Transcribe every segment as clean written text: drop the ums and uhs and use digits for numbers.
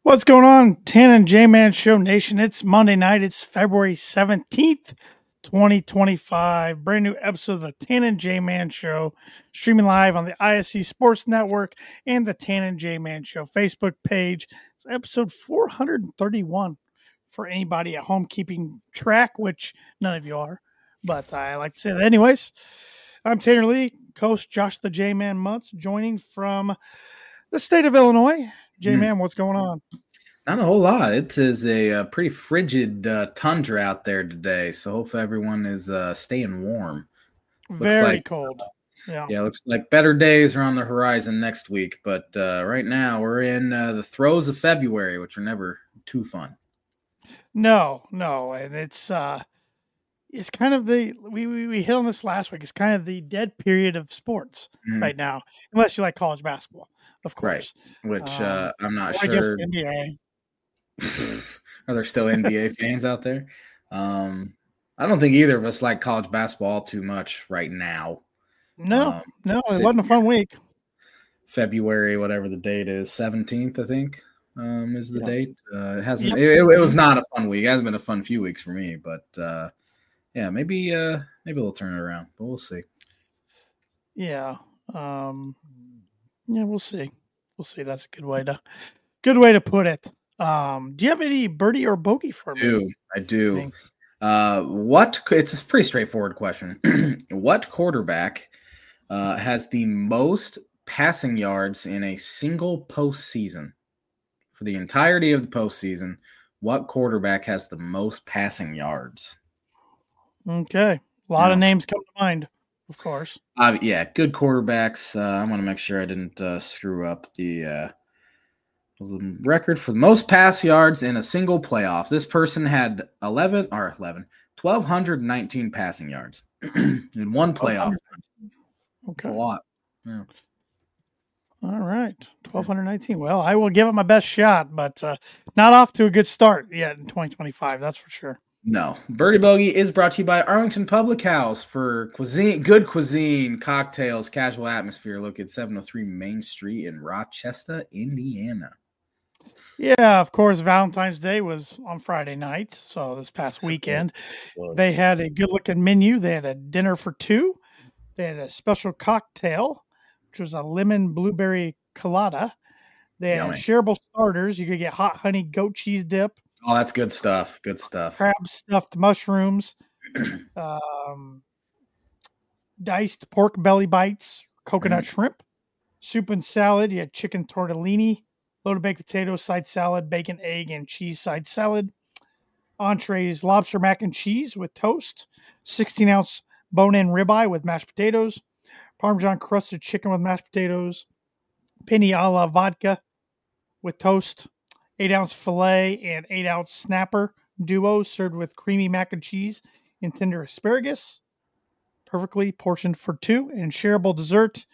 What's going on, Tan and J-Man Show Nation? It's Monday night. It's February 17th, 2025. Brand new episode of the Tan and J-Man Show, streaming live on the ISC Sports Network and the Tan and J-Man Show Facebook page. It's episode 431 for anybody at home keeping track, which none of you are, but I like to say that anyways. I'm Tanner Lee, host Josh the J-Man Muntz, joining from the state of Illinois. J-Man, what's going on? Not a whole lot. It is a pretty frigid tundra out there today, so hopefully everyone is staying warm. Very cold. Yeah, looks like better days are on the horizon next week, but right now we're in the throes of February, which are never too fun. No, and it's kind of we hit on this last week. It's kind of the dead period of sports right now, unless you like college basketball, of course. Right, which I'm not sure. I guess NBA. Are there still NBA fans out there? I don't think either of us like college basketball too much right now. No, it wasn't a fun week. February, whatever the date is, 17th, I think, is the date. It hasn't. It was not a fun week. It hasn't been a fun few weeks for me, but yeah, maybe they'll turn it around, but we'll see. Yeah, we'll see. We'll see. That's a good way to put it. Do you have any birdie or bogey for me? I do. It's a pretty straightforward question. What quarterback has the most passing yards in a single postseason? For the entirety of the postseason, what quarterback has the most passing yards? Okay. A lot of names come to mind, of course. Yeah, good quarterbacks. I want to make sure I didn't screw up the record for the most pass yards in a single playoff. This person had 1,219 passing yards in one playoff. Okay. That's a lot. Yeah. All right. 1,219. Well, I will give it my best shot, but not off to a good start yet in 2025. That's for sure. No. Birdie Bogey is brought to you by Arlington Public House for good cuisine, cocktails, casual atmosphere. Located 703 Main Street in Rochester, Indiana. Yeah, of course, Valentine's Day was on Friday night, so this past weekend. They had a good-looking menu. They had a dinner for two. They had a special cocktail, which was a lemon blueberry colada. They had shareable starters. You could get hot honey goat cheese dip. Oh, that's good stuff. Good stuff. Crab stuffed mushrooms, diced pork belly bites, coconut shrimp, soup and salad. You had chicken tortellini, loaded baked potatoes, side salad, bacon, egg, and cheese side salad. Entrees, lobster mac and cheese with toast, 16-ounce bone-in ribeye with mashed potatoes, Parmesan crusted chicken with mashed potatoes, penne alla vodka with toast, 8-ounce filet and 8-ounce snapper duo served with creamy mac and cheese and tender asparagus, perfectly portioned for two, and shareable dessert.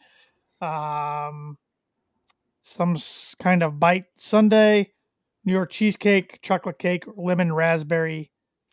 Some kind of bite sundae, New York cheesecake, chocolate cake, lemon raspberry,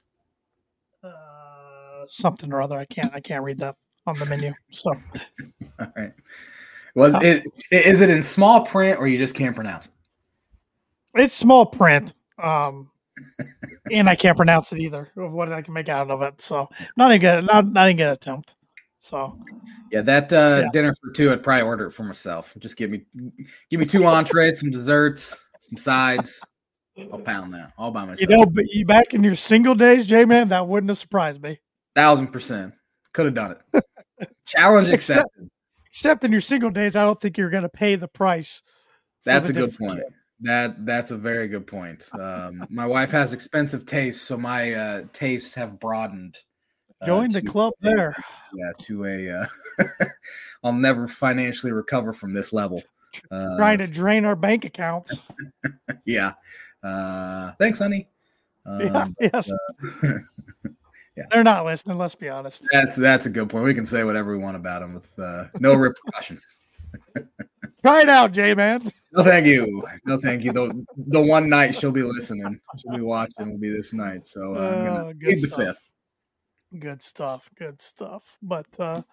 something or other. I can't read that on the menu. So, all right. Is it in small print or you just can't pronounce? It's small print, and I can't pronounce it either. Of what I can make out of it. So, not a good attempt. So, yeah, that dinner for two, I'd probably order it for myself. Just give me two entrees, some desserts, some sides. I'll pound that all by myself. But you back in your single days, J-Man, that wouldn't have surprised me. 1,000%. Could have done it. Challenge accepted. Except in your single days, I don't think you're going to pay the price. That's a good point. That's a very good point. My wife has expensive tastes, so my tastes have broadened. Join the club there. Yeah, to a I'll never financially recover from this level. Trying to drain our bank accounts. Yeah. Thanks, honey. Yes. Yeah. They're not listening, let's be honest. That's a good point. We can say whatever we want about them with no repercussions. Try it out, J-Man. No, thank you. The one night she'll be listening, she'll be watching will be this night. So I'm gonna plead the fifth. Good stuff. But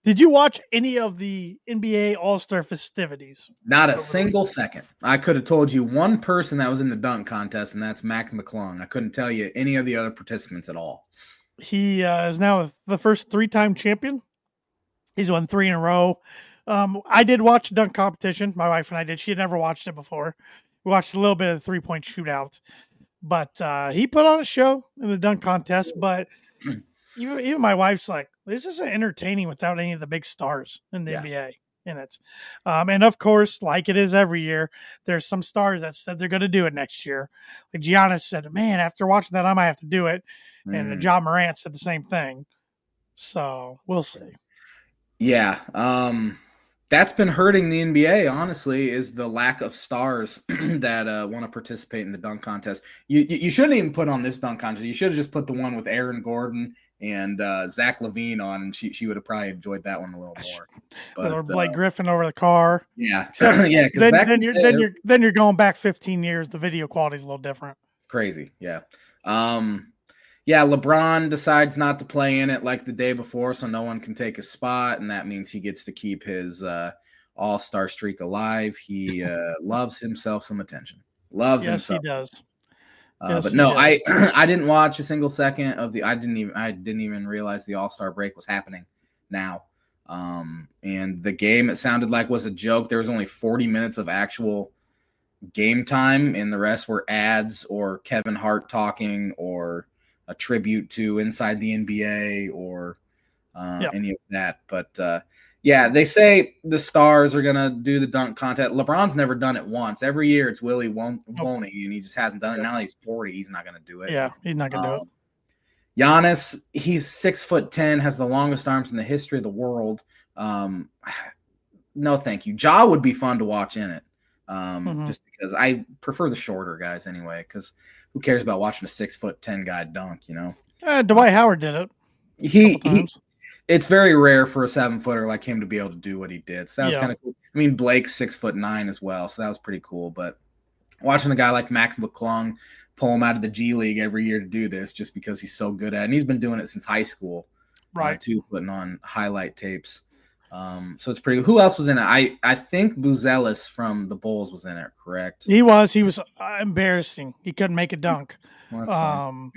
Did you watch any of the NBA All-Star festivities? Not a single second. I could have told you one person that was in the dunk contest, and that's Mac McClung. I couldn't tell you any of the other participants at all. He is now the first 3-time champion. He's won 3 in a row. I did watch the dunk competition. My wife and I did. She had never watched it before. We watched a little bit of the 3-point shootout. But he put on a show in the dunk contest. But even my wife's like, this isn't entertaining without any of the big stars in the NBA in it. And of course, like it is every year, there's some stars that said they're going to do it next year. Like Giannis said, man, after watching that, I might have to do it. And Ja Morant said the same thing. So we'll see. Yeah. That's been hurting the NBA, honestly, is the lack of stars that want to participate in the dunk contest. You shouldn't even put on this dunk contest. You should have just put the one with Aaron Gordon and Zach LaVine on, and she would have probably enjoyed that one a little more. But, or Blake Griffin over the car. Yeah. Yeah. Then you're going back 15 years. The video quality is a little different. It's crazy. Yeah. Yeah, LeBron decides not to play in it like the day before, so no one can take his spot, and that means he gets to keep his all-star streak alive. He loves himself some attention. Loves himself. Yes, he does. But no, I didn't watch a single second of the. I didn't even realize the All-Star break was happening now. And the game, it sounded like, was a joke. There was only 40 minutes of actual game time, and the rest were ads or Kevin Hart talking or a tribute to Inside the NBA or any of that. But yeah, they say the stars are going to do the dunk contest. LeBron's never done it once. Every year it's Willie won't he, and he just hasn't done it. Now he's 40. He's not going to do it. Yeah, he's not going to do it. Giannis, he's 6'10", has the longest arms in the history of the world. No, thank you. Ja would be fun to watch in it. Just because I prefer the shorter guys anyway, because who cares about watching a 6'10" guy dunk, you know? Dwight Howard did it. It's very rare for a 7-footer like him to be able to do what he did. So that was kind of cool. I mean, Blake's 6'9" as well, so that was pretty cool. But watching a guy like Mac McClung pull him out of the G League every year to do this just because he's so good at it, and he's been doing it since high school, right? Too, putting on highlight tapes. So it's pretty. Who else was in it? I think Buzelis from the Bulls was in it. Correct? He was. He was embarrassing. He couldn't make a dunk. Well,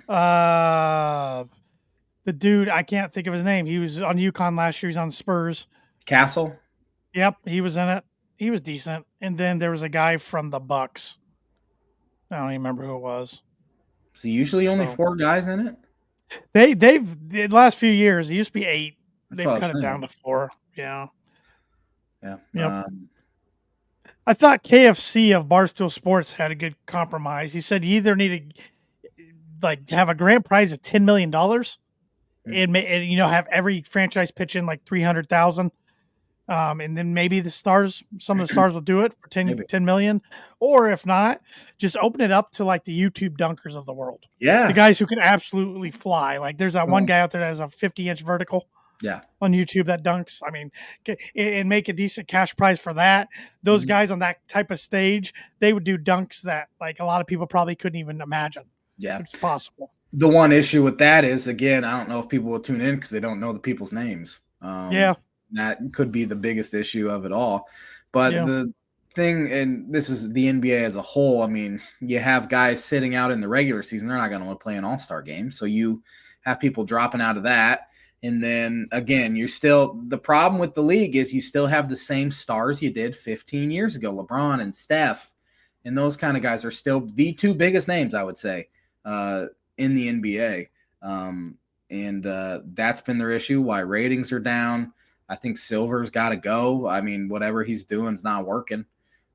the dude, I can't think of his name. He was on UConn last year. He's on Spurs. Castle. Yep, he was in it. He was decent. And then there was a guy from the Bucks. I don't even remember who it was. So usually only 4 guys in it. They've the last few years. It used to be 8. They've cut it down to 4. Yeah. Yeah. Yep. I thought KFC of Barstool Sports had a good compromise. He said you either need to have a grand prize of $10 million and have every franchise pitch in like 300,000. And then maybe some of the stars will do it for 10 million. Or if not, just open it up to like the YouTube dunkers of the world. Yeah. The guys who can absolutely fly. Like there's that one guy out there that has a 50-inch vertical. Yeah. On YouTube that dunks. I mean, and make a decent cash prize for that. Those guys on that type of stage, they would do dunks that like a lot of people probably couldn't even imagine. Yeah. It's possible. The one issue with that is, again, I don't know if people will tune in because they don't know the people's names. That could be the biggest issue of it all. But the thing, and this is the NBA as a whole, I mean, you have guys sitting out in the regular season. They're not going to play an all-star game. So you have people dropping out of that. And then, again, the problem with the league is you still have the same stars you did 15 years ago. LeBron and Steph and those kind of guys are still the 2 biggest names, I would say, in the NBA. And that's been their issue, why ratings are down. I think Silver's got to go. I mean, whatever he's doing is not working.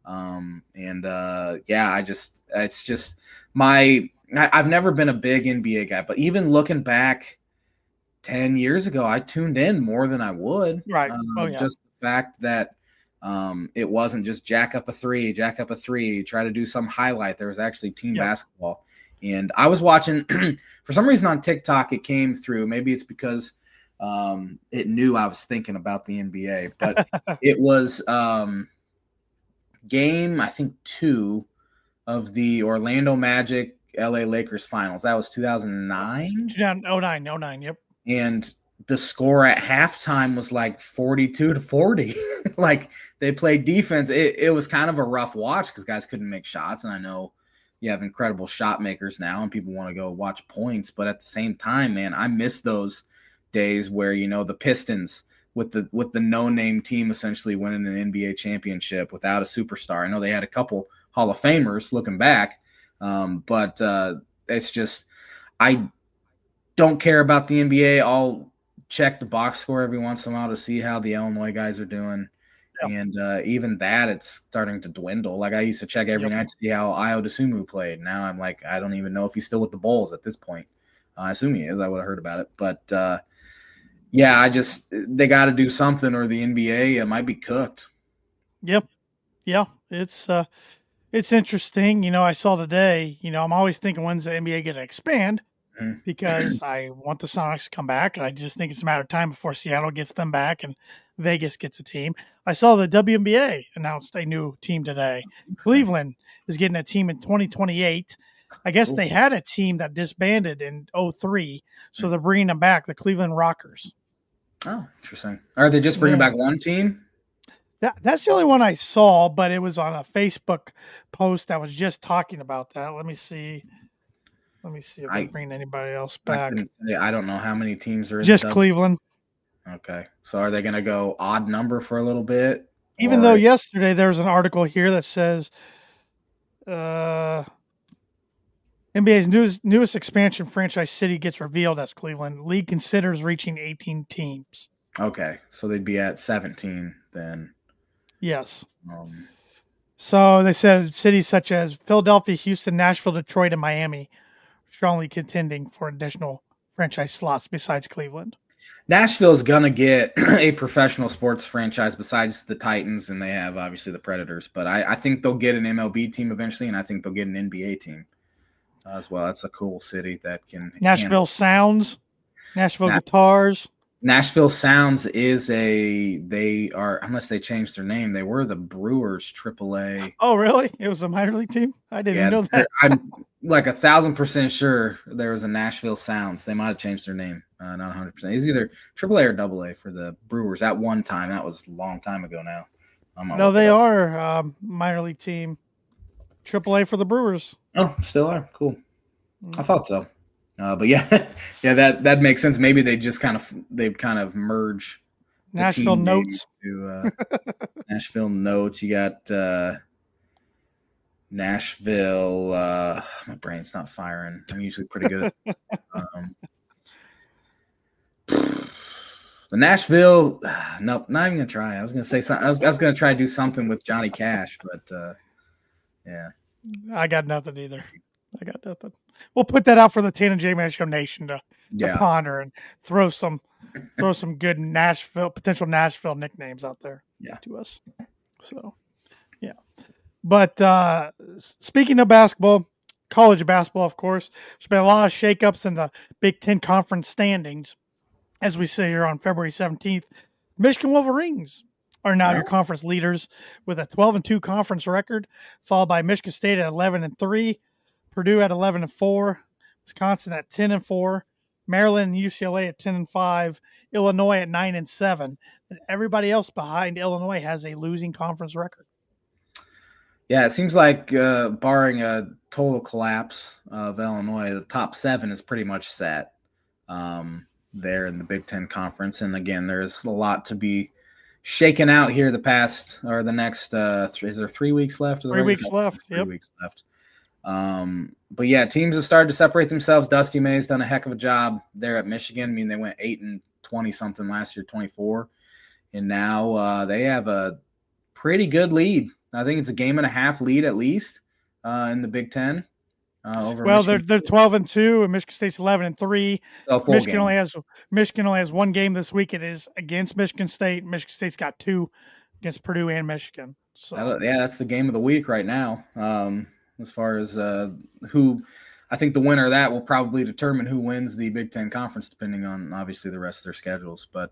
It's just I've never been a big NBA guy, but even looking back 10 years ago, I tuned in more than I would. Right. Just the fact that it wasn't just jack up a three, try to do some highlight. There was actually team basketball. And I was watching, for some reason on TikTok, it came through. Maybe it's because it knew I was thinking about the NBA. But it was game, I think, 2 of the Orlando Magic LA Lakers finals. That was 2009? 2009, yep. And the score at halftime was like 42-40. Like they played defense. It was kind of a rough watch because guys couldn't make shots. And I know you have incredible shot makers now and people want to go watch points. But at the same time, man, I miss those days where, the Pistons with the no-name team essentially winning an NBA championship without a superstar. I know they had a couple Hall of Famers looking back, but it's just I don't care about the NBA. I'll check the box score every once in a while to see how the Illinois guys are doing. Yep. And even that, it's starting to dwindle. Like I used to check every night to see how Ayo Dosunmu played. Now I'm like, I don't even know if he's still with the Bulls at this point. I assume he is. I would have heard about it. But, they got to do something or the NBA might be cooked. Yep. Yeah. It's interesting. I saw today, I'm always thinking, when's the NBA going to expand? Because I want the Sonics to come back, and I just think it's a matter of time before Seattle gets them back and Vegas gets a team. I saw the WNBA announced a new team today. Cleveland is getting a team in 2028. I guess they had a team that disbanded in 2003, so they're bringing them back, the Cleveland Rockers. Oh, interesting. Are they just bringing back one team? That's the only one I saw, but it was on a Facebook post that was just talking about that. Let me see if I bring anybody else back. I don't know how many teams are in just Cleveland. Okay. So are they going to go odd number for a little bit? Even though yesterday there was an article here that says NBA's newest expansion franchise city gets revealed as Cleveland. League considers reaching 18 teams. Okay. So they'd be at 17 then. Yes. So they said cities such as Philadelphia, Houston, Nashville, Detroit, and Miami strongly contending for additional franchise slots besides Cleveland. Nashville's going to get a professional sports franchise besides the Titans, and they have obviously the Predators. But I think they'll get an MLB team eventually, and I think they'll get an NBA team as well. That's a cool city that can. Nashville Sounds, Nashville Guitars. Nashville Sounds they are, unless they changed their name, they were the Brewers AAA. Oh, really? It was a minor league team? I didn't know that. I'm like 1,000% sure there was a Nashville Sounds. They might have changed their name. Not 100%. It's either AAA or AA for the Brewers at one time. That was a long time ago now. No, they are minor league team. AAA for the Brewers. Oh, still are. Cool. I thought so. But that makes sense. Maybe they've kind of merge Nashville Notes to Nashville Notes. You got Nashville. My brain's not firing. I'm usually pretty good at the Nashville. Nope, not even gonna try. I was gonna say something. I was gonna try to do something with Johnny Cash, but yeah. I got nothing either. We'll put that out for the Tana J Man Show Nation to ponder and throw some good potential Nashville nicknames out there to us. So, yeah. But speaking of basketball, college basketball, of course, there's been a lot of shakeups in the Big Ten Conference standings. As we say here on February 17th, Michigan Wolverines are now your conference leaders with a 12-2 conference record, followed by Michigan State at 11-3. Purdue at 11-4, Wisconsin at 10-4, Maryland and UCLA at 10-5, Illinois at 9-7, and everybody else behind Illinois has a losing conference record. Yeah, it seems like barring a total collapse of Illinois, the top 7 is pretty much set there in the Big Ten Conference. And again, there's a lot to be shaken out here the next. Is there 3 weeks left? 3 weeks left. 3 weeks left. But yeah, teams have started to separate themselves. Dusty May's done a heck of a job there at Michigan. I mean, they went 8-20 something last year, 24, and now they have a pretty good lead. I think it's a game and a half lead at least in the Big Ten. Over Michigan. They're 12-2, and Michigan State's 11-3. Michigan only has one game this week. It is against Michigan State. Michigan State's got 2 against Purdue and Michigan. So that's the game of the week right now. As far as who, I think the winner of that will probably determine who wins the Big Ten Conference, depending on obviously the rest of their schedules. But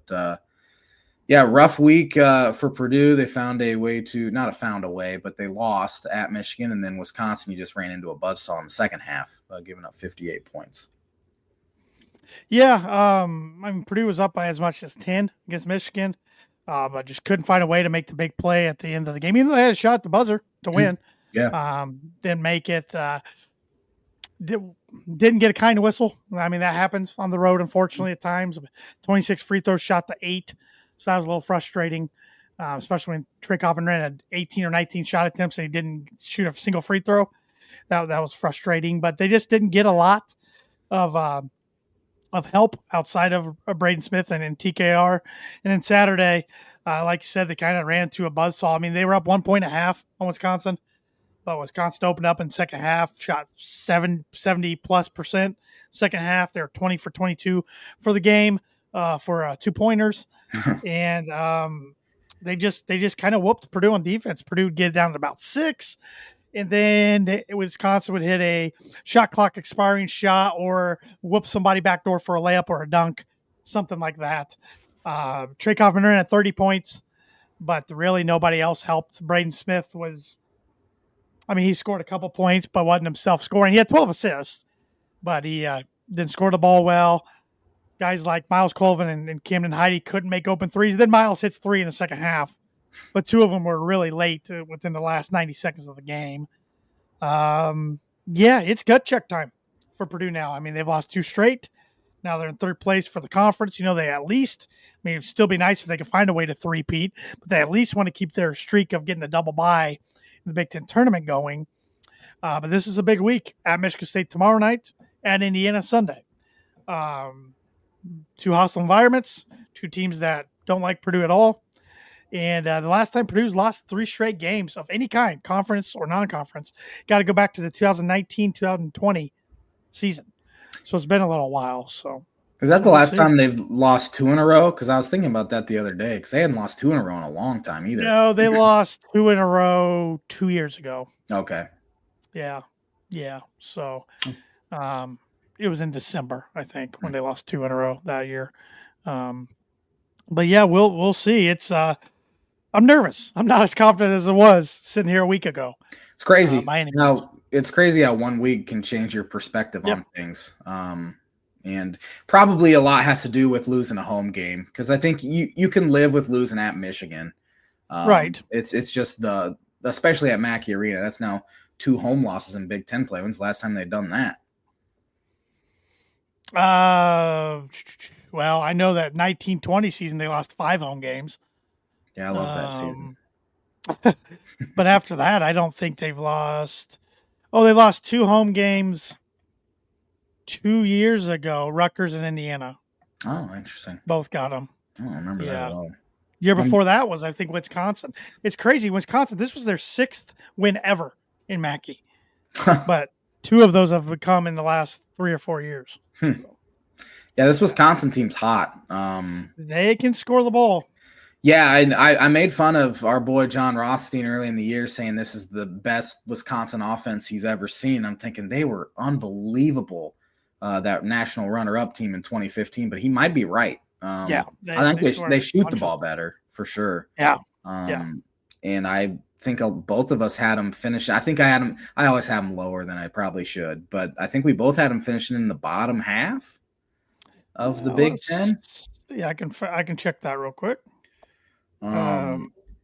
rough week for Purdue. They found a way but they lost at Michigan, and then Wisconsin, you just ran into a buzzsaw in the second half, giving up 58 points. Yeah, I mean, Purdue was up by as much as 10 against Michigan, but just couldn't find a way to make the big play at the end of the game. Even though they had a shot at the buzzer to win, Yeah. didn't make it. Did, didn't get a kind of whistle. I mean, that happens on the road, unfortunately, at times. 26 free throws shot to 8, so that was a little frustrating, especially when Trey Coppin ran had 18 or 19 shot attempts and he didn't shoot a single free throw. That was frustrating, but they just didn't get a lot of help outside of Braden Smith and TKR. And then Saturday, like you said, they kind of ran into a buzzsaw. I mean, they were up 1.5 on Wisconsin, but Wisconsin opened up in second half, shot 70+%. Second half, they were 20 for 22 for the game for 2-pointers. And they just kind of whooped Purdue on defense. Purdue would get it down to about 6. And then Wisconsin would hit a shot clock expiring shot or whoop somebody backdoor for a layup or a dunk, something like that. Trey Coffman had 30 points, but really nobody else helped. Braden Smith he scored a couple points, but wasn't himself scoring. He had 12 assists, but he didn't score the ball well. Guys like Miles Colvin and Camden Heide couldn't make open threes. Then Miles hits 3 in the second half, but 2 of them were really late within the last 90 seconds of the game. It's gut check time for Purdue now. I mean, they've lost 2 straight. Now they're in 3rd place for the conference. They at least, it'd still be nice if they could find a way to three-peat, but they at least want to keep their streak of getting a double bye in the Big Ten tournament going. But this is a big week at Michigan State tomorrow night, at Indiana Sunday. 2 hostile environments, 2 teams that don't like Purdue at all. And the last time Purdue's lost 3 straight games of any kind, conference or non-conference, got to go back to the 2019-2020 season. So it's been a little while. So is that the last time they've lost 2 in a row? Because I was thinking about that the other day because they hadn't lost 2 in a row in a long time either. No, they lost 2 in a row 2 years ago. Okay. Yeah. So it was in December, I think, when they lost 2 in a row that year. But yeah, we'll see. It's I'm nervous. I'm not as confident as I was sitting here a week ago. It's crazy. It's crazy how 1 week can change your perspective on things. And probably a lot has to do with losing a home game because I think you can live with losing at Michigan. Right. It's just especially at Mackey Arena. That's now 2 home losses in Big Ten play. When's the last time they've done that? Well, I know that 1920 season they lost 5 home games. Yeah, I love that season. But after that, I don't think they've lost. Oh, they lost 2 home games 2 years ago. Rutgers and Indiana. Oh, interesting. Both got them. I don't remember that at all. Year before that was, I think, Wisconsin. It's crazy. Wisconsin, this was their 6th win ever in Mackey. But 2 of those have become in the last 3 or 4 years. Yeah, this Wisconsin team's hot. They can score the ball. Yeah, I made fun of our boy John Rothstein early in the year saying this is the best Wisconsin offense he's ever seen. I'm thinking they were unbelievable, that national runner-up team in 2015, but he might be right. I think they shoot the ball better for sure. Yeah. And I think both of us had them finish. I think I always have them lower than I probably should, but I think we both had them finishing in the bottom half of the Big Ten. Yeah, I can check that real quick. I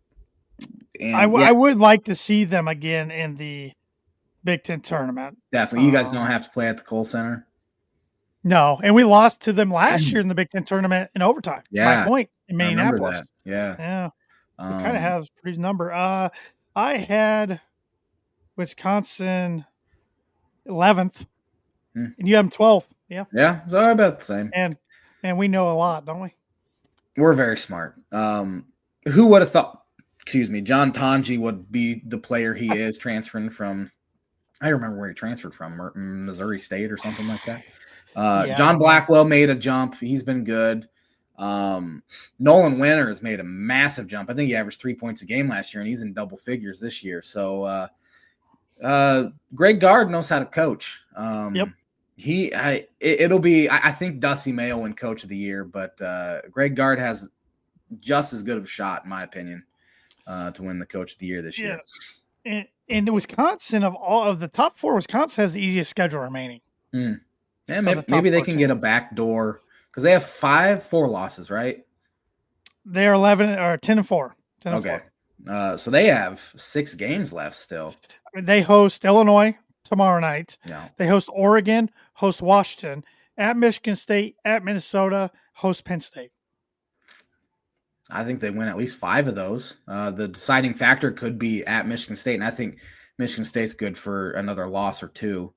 would like to see them again in the Big Ten tournament. Definitely. You guys don't have to play at the Kohl Center. No, and we lost to them last year in the Big Ten tournament in overtime. Yeah, by point in Minneapolis. Yeah. It kind of has Purdue's number. I had Wisconsin 11th, and you have them 12th. Yeah. Yeah, so about the same. And we know a lot, don't we? We're very smart. Who would have thought, John Tanji would be the player he is transferring from, I remember where he transferred from, Missouri State or something like that. John Blackwell made a jump. He's been good. Nolan Winter has made a massive jump. I think he averaged 3 points a game last year, and he's in double figures this year. So Greg Gard knows how to coach. Yep. It'll be, I think Dusty May will win Coach of the Year, but Greg Gard has just as good of a shot, in my opinion, to win the Coach of the Year this year. And Wisconsin, of all of the top 4, Wisconsin has the easiest schedule remaining. Yeah, of the top maybe they 4 can get a teams. backdoor because they have 4 losses, right? They're 11 or 10-4. 10 and Okay. 4. So they have 6 games left still. They host Illinois tomorrow night. Yeah. They host Oregon, host Washington, at Michigan State, at Minnesota, host Penn State. I think they win at least 5 of those. The deciding factor could be at Michigan State, and I think Michigan State's good for another loss or 2.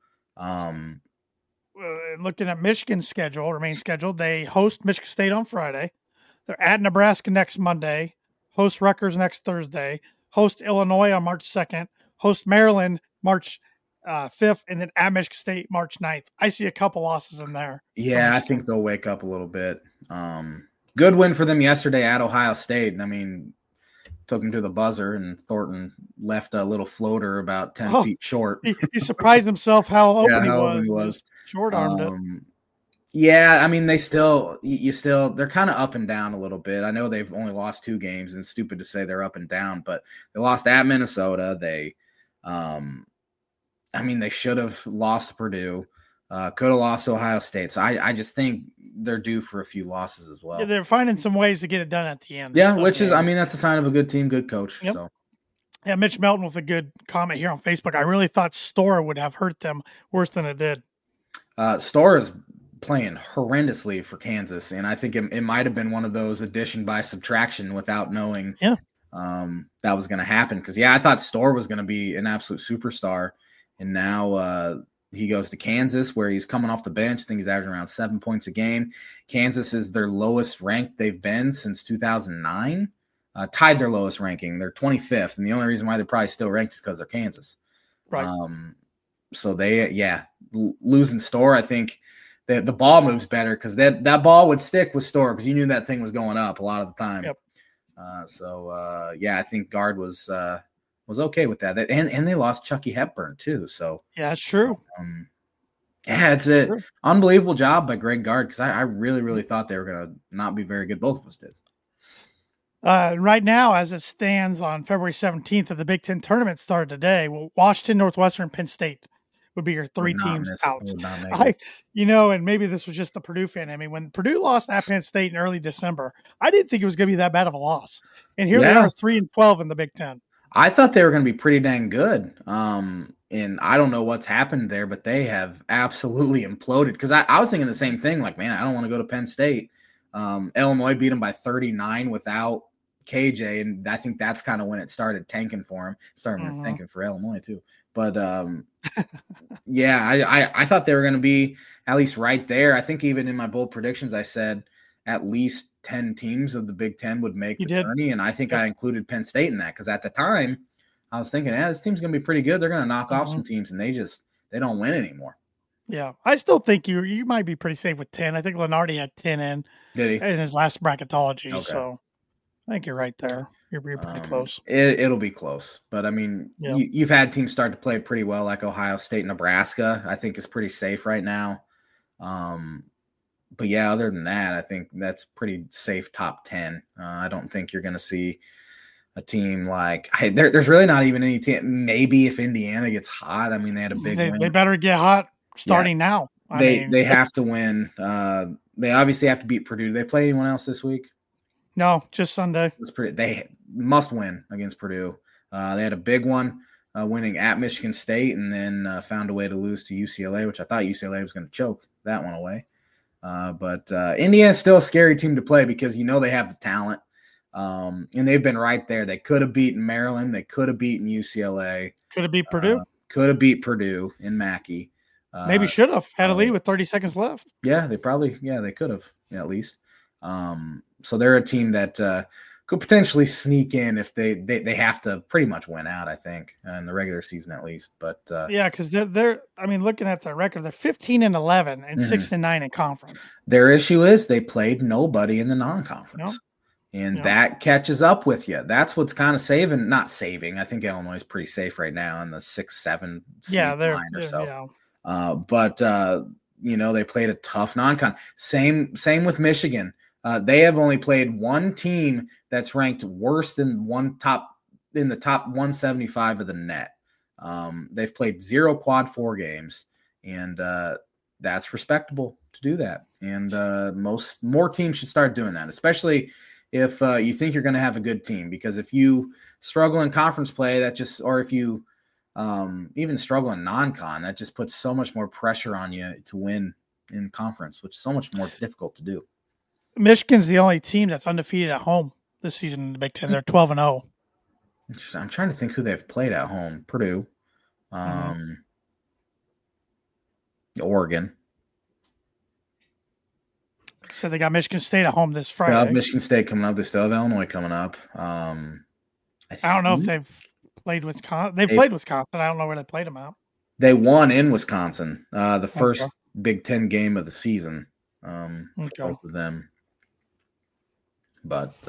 Looking at Michigan's schedule, remain scheduled, they host Michigan State on Friday. They're at Nebraska next Monday, host Rutgers next Thursday, host Illinois on March 2nd, host Maryland March 5th, and then at Michigan State March 9th. I see a couple losses in there. Yeah, I think they'll wake up a little bit. Good win for them yesterday at Ohio State. I mean, took them to the buzzer, and Thornton left a little floater about 10 feet short. He surprised himself how open he was. Just short-armed it. Yeah, I mean, they're kind of up and down a little bit. I know they've only lost 2 games, and it's stupid to say they're up and down, but they lost at Minnesota. They should have lost to Purdue. Could have lost to Ohio State. So I just think they're due for a few losses as well. Yeah, they're finding some ways to get it done at the end. Yeah, which is, that's a sign of a good team, good coach. Yep. So. Yeah, Mitch Melton with a good comment here on Facebook. I really thought Storr would have hurt them worse than it did. Storr is playing horrendously for Kansas, and I think it might have been one of those addition by subtraction without knowing that was going to happen. Because, I thought Storr was going to be an absolute superstar, and now he goes to Kansas where he's coming off the bench. I think he's averaging around 7 points a game. Kansas is their lowest ranked they've been since 2009. Tied their lowest ranking. They're 25th, and the only reason why they're probably still ranked is because they're Kansas. Right. So they, losing Storr, I think the ball moves better because that ball would stick with Storr because you knew that thing was going up a lot of the time. Yep. I think guard was okay with that. And they lost Chucky Hepburn too. So yeah, that's true. It's an unbelievable job by Greg Gard because I really, really thought they were going to not be very good. Both of us did. Right now, as it stands on February 17th, of the Big Ten tournament started today. Well, Washington, Northwestern, Penn State would be your 3 teams out. And maybe this was just the Purdue fan. I mean, when Purdue lost at Penn State in early December, I didn't think it was going to be that bad of a loss. And here they are 3-12 in the Big Ten. I thought they were going to be pretty dang good. And I don't know what's happened there, but they have absolutely imploded. Because I was thinking the same thing. Like, man, I don't want to go to Penn State. Illinois beat them by 39 without KJ, and I think that's kind of when it started tanking for him. Tanking for Illinois too. But I thought they were going to be at least right there. I think even in my bold predictions, I said at least 10 teams of the Big Ten would make the tourney, and I think I included Penn State in that because at the time I was thinking, this team's going to be pretty good. They're going to knock off some teams, and they don't win anymore. Yeah, I still think you might be pretty safe with 10. I think Lenardi had 10 in his last bracketology, so I think you're right there. You're pretty close. It'll be close. But, I mean, you've had teams start to play pretty well, like Ohio State, Nebraska, I think is pretty safe right now. But, other than that, I think that's pretty safe top 10. I don't think you're going to see a team like there's really not even any team. Maybe if Indiana gets hot, I mean, they had a big win. They better get hot starting now. They have to win. They obviously have to beat Purdue. Do they play anyone else this week? No, just Sunday. They must win against Purdue. They had a big one, winning at Michigan State, and then found a way to lose to UCLA, which I thought UCLA was going to choke that one away. But Indiana's still a scary team to play because they have the talent, and they've been right there. They could have beaten Maryland. They could have beaten UCLA. Could have beat Purdue. Could have beat Purdue in Mackey. Maybe should have had a lead with 30 seconds left. Yeah, they could have at least. So they're a team that could potentially sneak in if they have to pretty much win out, I think, in the regular season at least. But because they're looking at their record, they're 15-11 and 6-9 in conference. Their issue is they played nobody in the non-conference. And that catches up with you. That's what's kind of not saving. I think Illinois is pretty safe right now in the 6-7 line or so. But they played a tough non-con. Same with Michigan. They have only played one team that's ranked worse than in the top 175 of the net. They've played 0 quad 4 games, and that's respectable to do that. And more teams should start doing that, especially if you think you're going to have a good team. Because if you struggle in conference play, or if you even struggle in non-con, that just puts so much more pressure on you to win in conference, which is so much more difficult to do. Michigan's the only team that's undefeated at home this season in the Big Ten. They're 12-0. I'm trying to think who they've played at home. Purdue, Oregon. So they got Michigan State at home this Friday. Still have Michigan State coming up. They still have Illinois coming up. I don't know if they've played Wisconsin. They've played Wisconsin. I don't know where they played them at. They won in Wisconsin, the first Big Ten game of the season for both of them. But,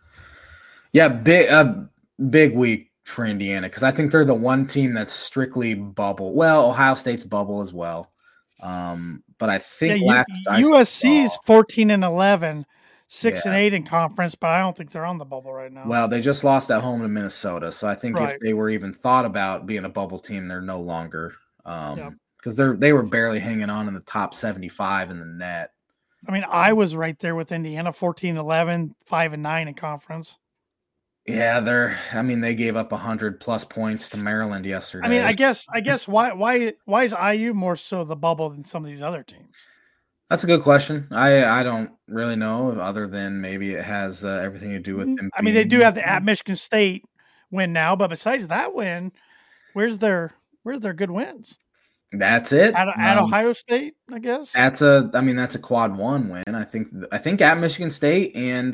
big week for Indiana because I think they're the one team that's strictly bubble. Well, Ohio State's bubble as well. But I think USC's 14-11, 6-8 in conference, but I don't think they're on the bubble right now. Well, they just lost at home to Minnesota, so I think if they were even thought about being a bubble team, they're no longer. Because they were barely hanging on in the top 75 in the net. I mean, I was right there with Indiana, 14-11, 5-9 in conference. Yeah, they gave up 100+ points to Maryland yesterday. I mean, I guess why is IU more so the bubble than some of these other teams? That's a good question. I don't really know, other than maybe it has everything to do with them. I mean, they do have the at Michigan State win now, but besides that win, where's their good wins? That's it. At Ohio State, I guess. That's a quad one win. I think at Michigan State and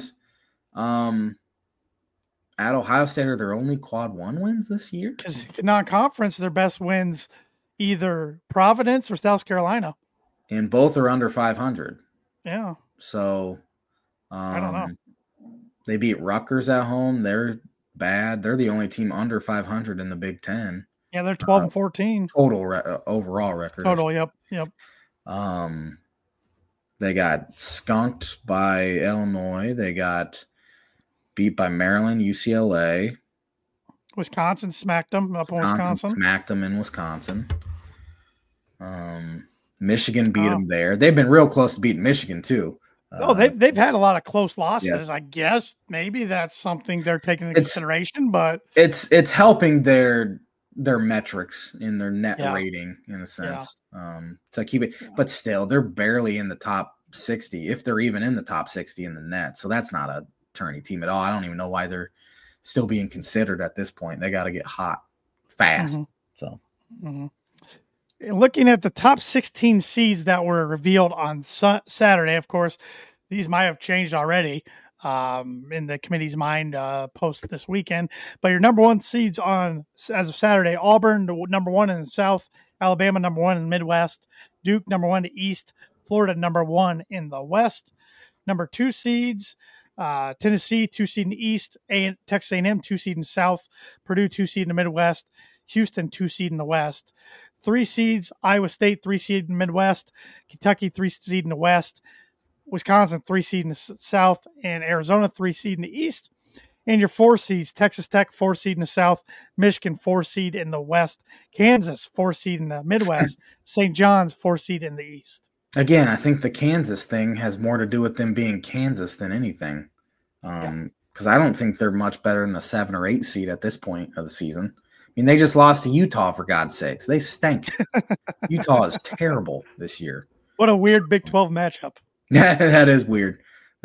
at Ohio State are their only quad one wins this year. Because non-conference, their best wins either Providence or South Carolina. And both are under 500. Yeah. So I don't know. They beat Rutgers at home. They're bad. They're the only team under 500 in the Big Ten. Yeah, they're 12-14. Total overall record. Total, yep. They got skunked by Illinois. They got beat by Maryland, UCLA. Wisconsin smacked them up in Wisconsin. Smacked them in Wisconsin. Michigan beat them there. They've been real close to beating Michigan too. They've had a lot of close losses. Yeah. I guess maybe that's something they're taking into consideration, but it's helping their metrics in their net rating in a sense to keep it. But still, they're barely in the top 60, if they're even in the top 60 in the net. So that's not a tourney team at all. I don't even know why they're still being considered at this point. They got to get hot fast. So. Looking at the top 16 seeds that were revealed on Saturday, of course, these might have changed already in the committee's mind post this weekend. But your number one seeds as of Saturday: Auburn, number one in the South; Alabama, number one in the Midwest; Duke, number one in the East; Florida, number one in the West. Number two seeds: Tennessee, 2 seed in the East; Texas A&M, 2 seed in the South; Purdue, 2 seed in the Midwest; Houston, 2 seed in the West. 3 seeds: Iowa State, 3 seed in the Midwest; Kentucky, 3 seed in the West; Wisconsin, 3 seed in the South; and Arizona, 3 seed in the East. And your 4 seeds: Texas Tech, 4 seed in the South; Michigan, 4 seed in the West; Kansas, 4 seed in the Midwest; St. John's, 4 seed in the East. Again, I think the Kansas thing has more to do with them being Kansas than anything. Because I don't think they're much better than a 7 or 8 seed at this point of the season. I mean, they just lost to Utah, for God's sakes. They stink. Utah is terrible this year. What a weird Big 12 matchup. That is weird.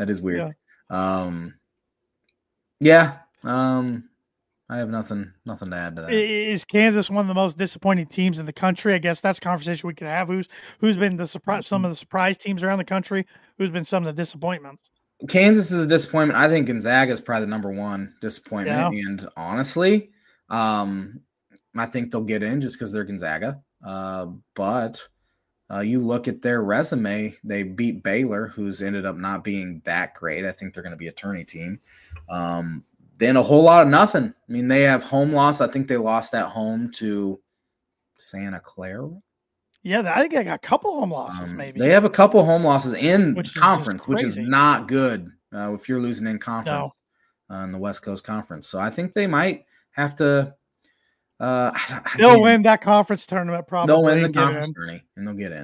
Yeah. I have nothing to add to that. Is Kansas one of the most disappointing teams in the country? I guess that's a conversation we could have. Who's been the surprise? Some of the surprise teams around the country. Who's been some of the disappointments? Kansas is a disappointment. I think Gonzaga is probably the number one disappointment. Yeah. And honestly, I think they'll get in just because they're Gonzaga. But you look at their resume, they beat Baylor, who's ended up not being that great. I think they're going to be a tourney team. Then a whole lot of nothing. I mean, they have home loss. I think they lost at home to Santa Clara. Yeah, I think they got a couple home losses, maybe. They have a couple home losses in conference, which is not good if you're losing in conference in the West Coast Conference. So I think they might have to they'll win that conference tournament probably. They'll win the conference tourney, and they'll get in.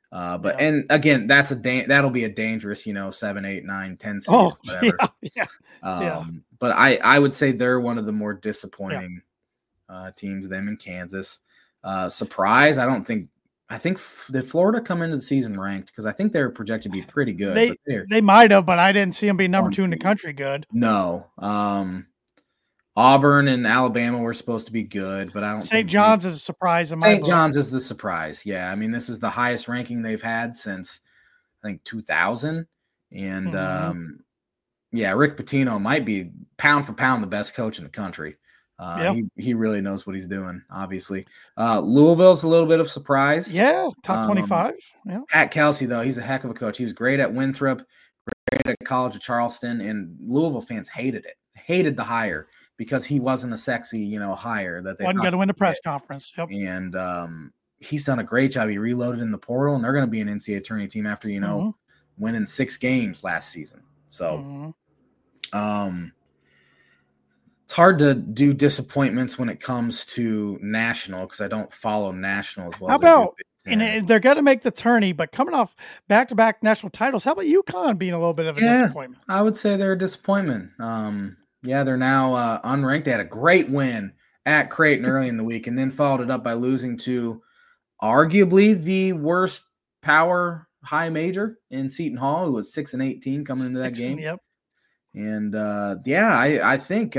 But and again, that'll be a dangerous, 7, 8, 9, 10 seed, Oh, whatever. yeah. But I would say they're one of the more disappointing teams. Them in Kansas. Surprise! I think did Florida come into the season ranked, because I think they're projected to be pretty good. They might have, but I didn't see them be number 2 in the country. Good. No. Auburn and Alabama were supposed to be good, but I don't. St. John's is a surprise in my book. St. John's is the surprise. Yeah, I mean, this is the highest ranking they've had since I think 2000, and Rick Pitino might be pound for pound the best coach in the country. He really knows what he's doing, obviously. Louisville's a little bit of surprise. Yeah, top 25. Yeah. Pat Kelsey, though, he's a heck of a coach. He was great at Winthrop, great at College of Charleston, and Louisville fans hated the hire because he wasn't a sexy, hire that they wasn't going to win the press conference. Yep. And he's done a great job. He reloaded in the portal, and they're going to be an NCAA tourney team after, winning 6 games last season. So, it's hard to do disappointments when it comes to national, because I don't follow national as well. How about, and they're going to make the tourney, but coming off back-to-back national titles, how about UConn being a little bit of a disappointment? I would say they're a disappointment. They're now unranked. They had a great win at Creighton early in the week, and then followed it up by losing to arguably the worst power high major in Seton Hall, who was 6-18 coming into that game. Yep. And I think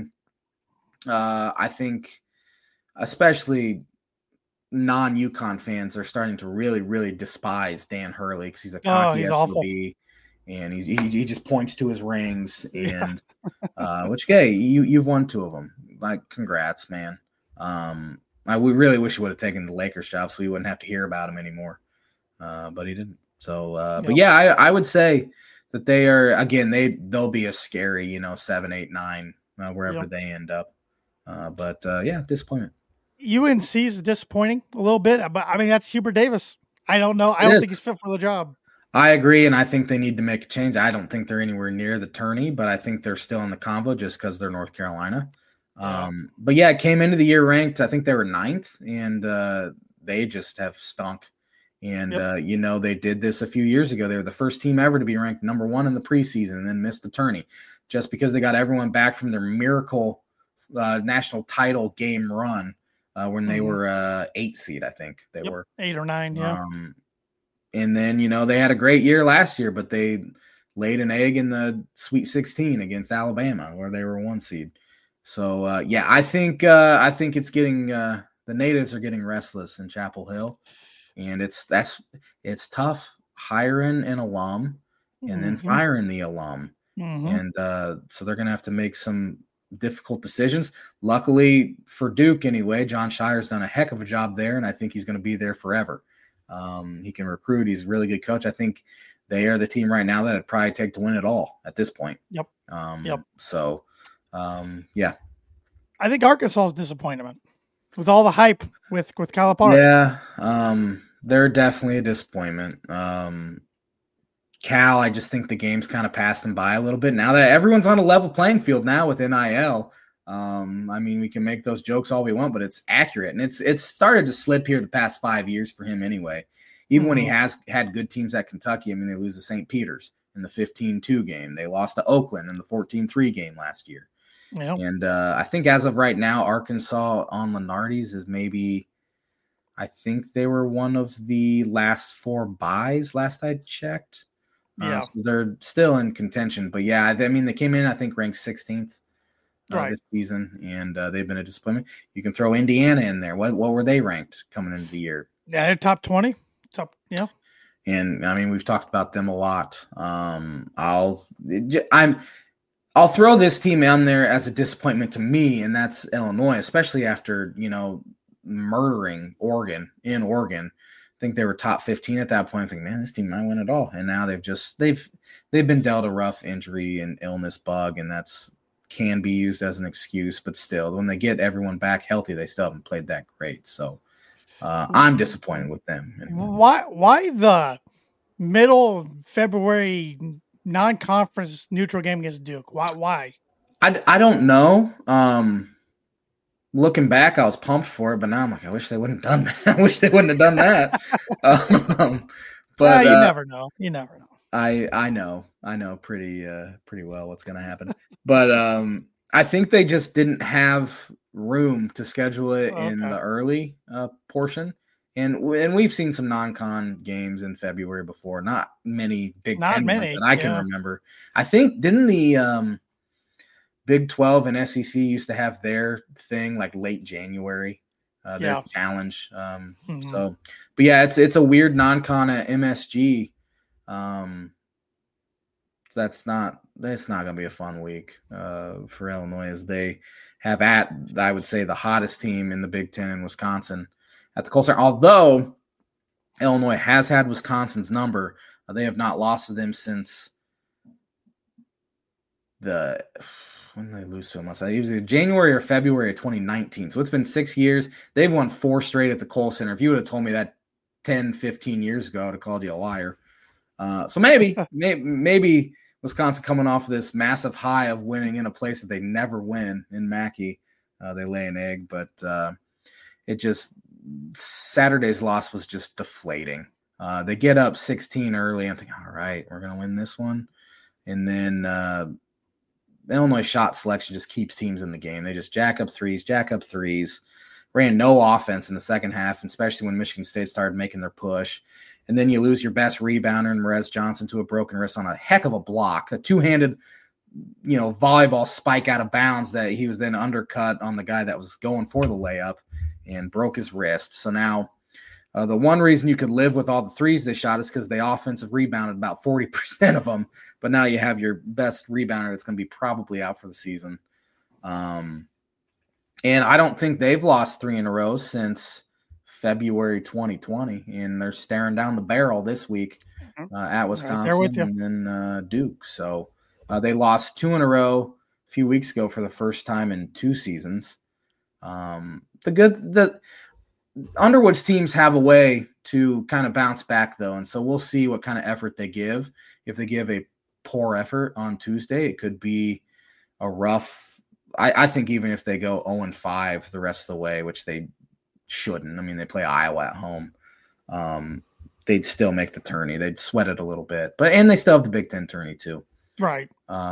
especially non-UConn fans are starting to really, really despise Dan Hurley, because he's a cocky he's awful. And he just points to his rings, and which, hey, you've won 2 of them. Like, congrats, man. We really wish he would have taken the Lakers job so we wouldn't have to hear about him anymore. But he didn't. So, but yeah, I would say that they are, again, they'll be a scary, 7, 8, 9, wherever they end up. But disappointment. UNC is disappointing a little bit, but I mean, that's Hubert Davis. I don't know. I don't think he's fit for the job. I agree, and I think they need to make a change. I don't think they're anywhere near the tourney, but I think they're still in the convo just because they're North Carolina. But yeah, it came into the year ranked. I think they were 9th, and they just have stunk. And, they did this a few years ago. They were the first team ever to be ranked number 1 in the preseason and then missed the tourney just because they got everyone back from their miracle national title game run when they were 8 seed, I think they were 8 or 9. Yeah. And then, they had a great year last year, but they laid an egg in the Sweet 16 against Alabama, where they were 1 seed. So, I think it's getting the natives are getting restless in Chapel Hill, and it's tough hiring an alum and then firing the alum. And so they're going to have to make some difficult decisions. Luckily for Duke anyway, John Shire's done a heck of a job there, and I think he's going to be there forever. He can recruit. He's a really good coach. I think they are the team right now that I'd probably take to win it all at this point. Yep. So, I think Arkansas is disappointment with all the hype with Calipari. Yeah. They're definitely a disappointment. Cal, I just think the game's kind of passed them by a little bit now that everyone's on a level playing field now with NIL. I mean, we can make those jokes all we want, but it's accurate, and it's started to slip here the past 5 years for him anyway. Even when he has had good teams at Kentucky, I mean, they lose to St. Peter's in the 15-2 game. They lost to Oakland in the 14-3 game last year. Yep. And I think as of right now, Arkansas on Lenardi's is maybe, I think they were one of the last 4 buys last I checked. So they're still in contention. But yeah, I mean, they came in, I think, ranked 16th. This season, and they've been a disappointment. You can throw Indiana in there. What were they ranked coming into the year? Yeah, they're top 20. And I mean, we've talked about them a lot. I'll throw this team on there as a disappointment to me, and that's Illinois, especially after murdering Oregon in Oregon. I think they were top 15 at that point. I think, man, this team might win it all. And now they've been dealt a rough injury and illness bug, and that's can be used as an excuse, but still, when they get everyone back healthy, they still haven't played that great. So I'm disappointed with them. Anyway. Why the middle of February non-conference neutral game against Duke? Why? I don't know. looking back, I was pumped for it, but now I'm like, I wish they wouldn't have done that. I wish they wouldn't have done that. But You never know. You never know. I know pretty well what's going to happen. But I think they just didn't have room to schedule it in the early portion. And we've seen some non-con games in February before. Not many Big Ten ones that I can remember. I think didn't the Big 12 and SEC used to have their thing like late January, their challenge. So, but yeah, it's a weird non-con at MSG. So it's not going to be a fun week for Illinois, as they have I would say, the hottest team in the Big Ten in Wisconsin at the Kohl Center. Although Illinois has had Wisconsin's number, they have not lost to them since when did they lose to them? It was in January or February of 2019. So it's been 6 years. They've won 4 straight at the Kohl Center. If you would have told me that 10, 15 years ago, I would have called you a liar. So maybe Wisconsin, coming off of this massive high of winning in a place that they never win in Mackey, they lay an egg. But Saturday's loss was just deflating. They get up 16 early. I'm thinking, all right, we're going to win this one. And then the Illinois shot selection just keeps teams in the game. They just jack up threes, ran no offense in the second half, especially when Michigan State started making their push. And then you lose your best rebounder in Merez Johnson to a broken wrist on a heck of a block, a two-handed, volleyball spike out of bounds that he was then undercut on the guy that was going for the layup and broke his wrist. So now the one reason you could live with all the threes they shot is because they offensive rebounded about 40% of them. But now you have your best rebounder that's going to be probably out for the season. And I don't think they've lost 3 in a row since February 2020, and they're staring down the barrel this week at Wisconsin and then Duke. So they lost 2 in a row a few weeks ago for the first time in 2 seasons. The Underwood's teams have a way to kind of bounce back, though, and so we'll see what kind of effort they give. If they give a poor effort on Tuesday, it could be a rough. I think even if they go 0-5 the rest of the way, which they shouldn't. I mean, they play Iowa at home. They'd still make the tourney. They'd sweat it a little bit, and they still have the Big Ten tourney too. Right.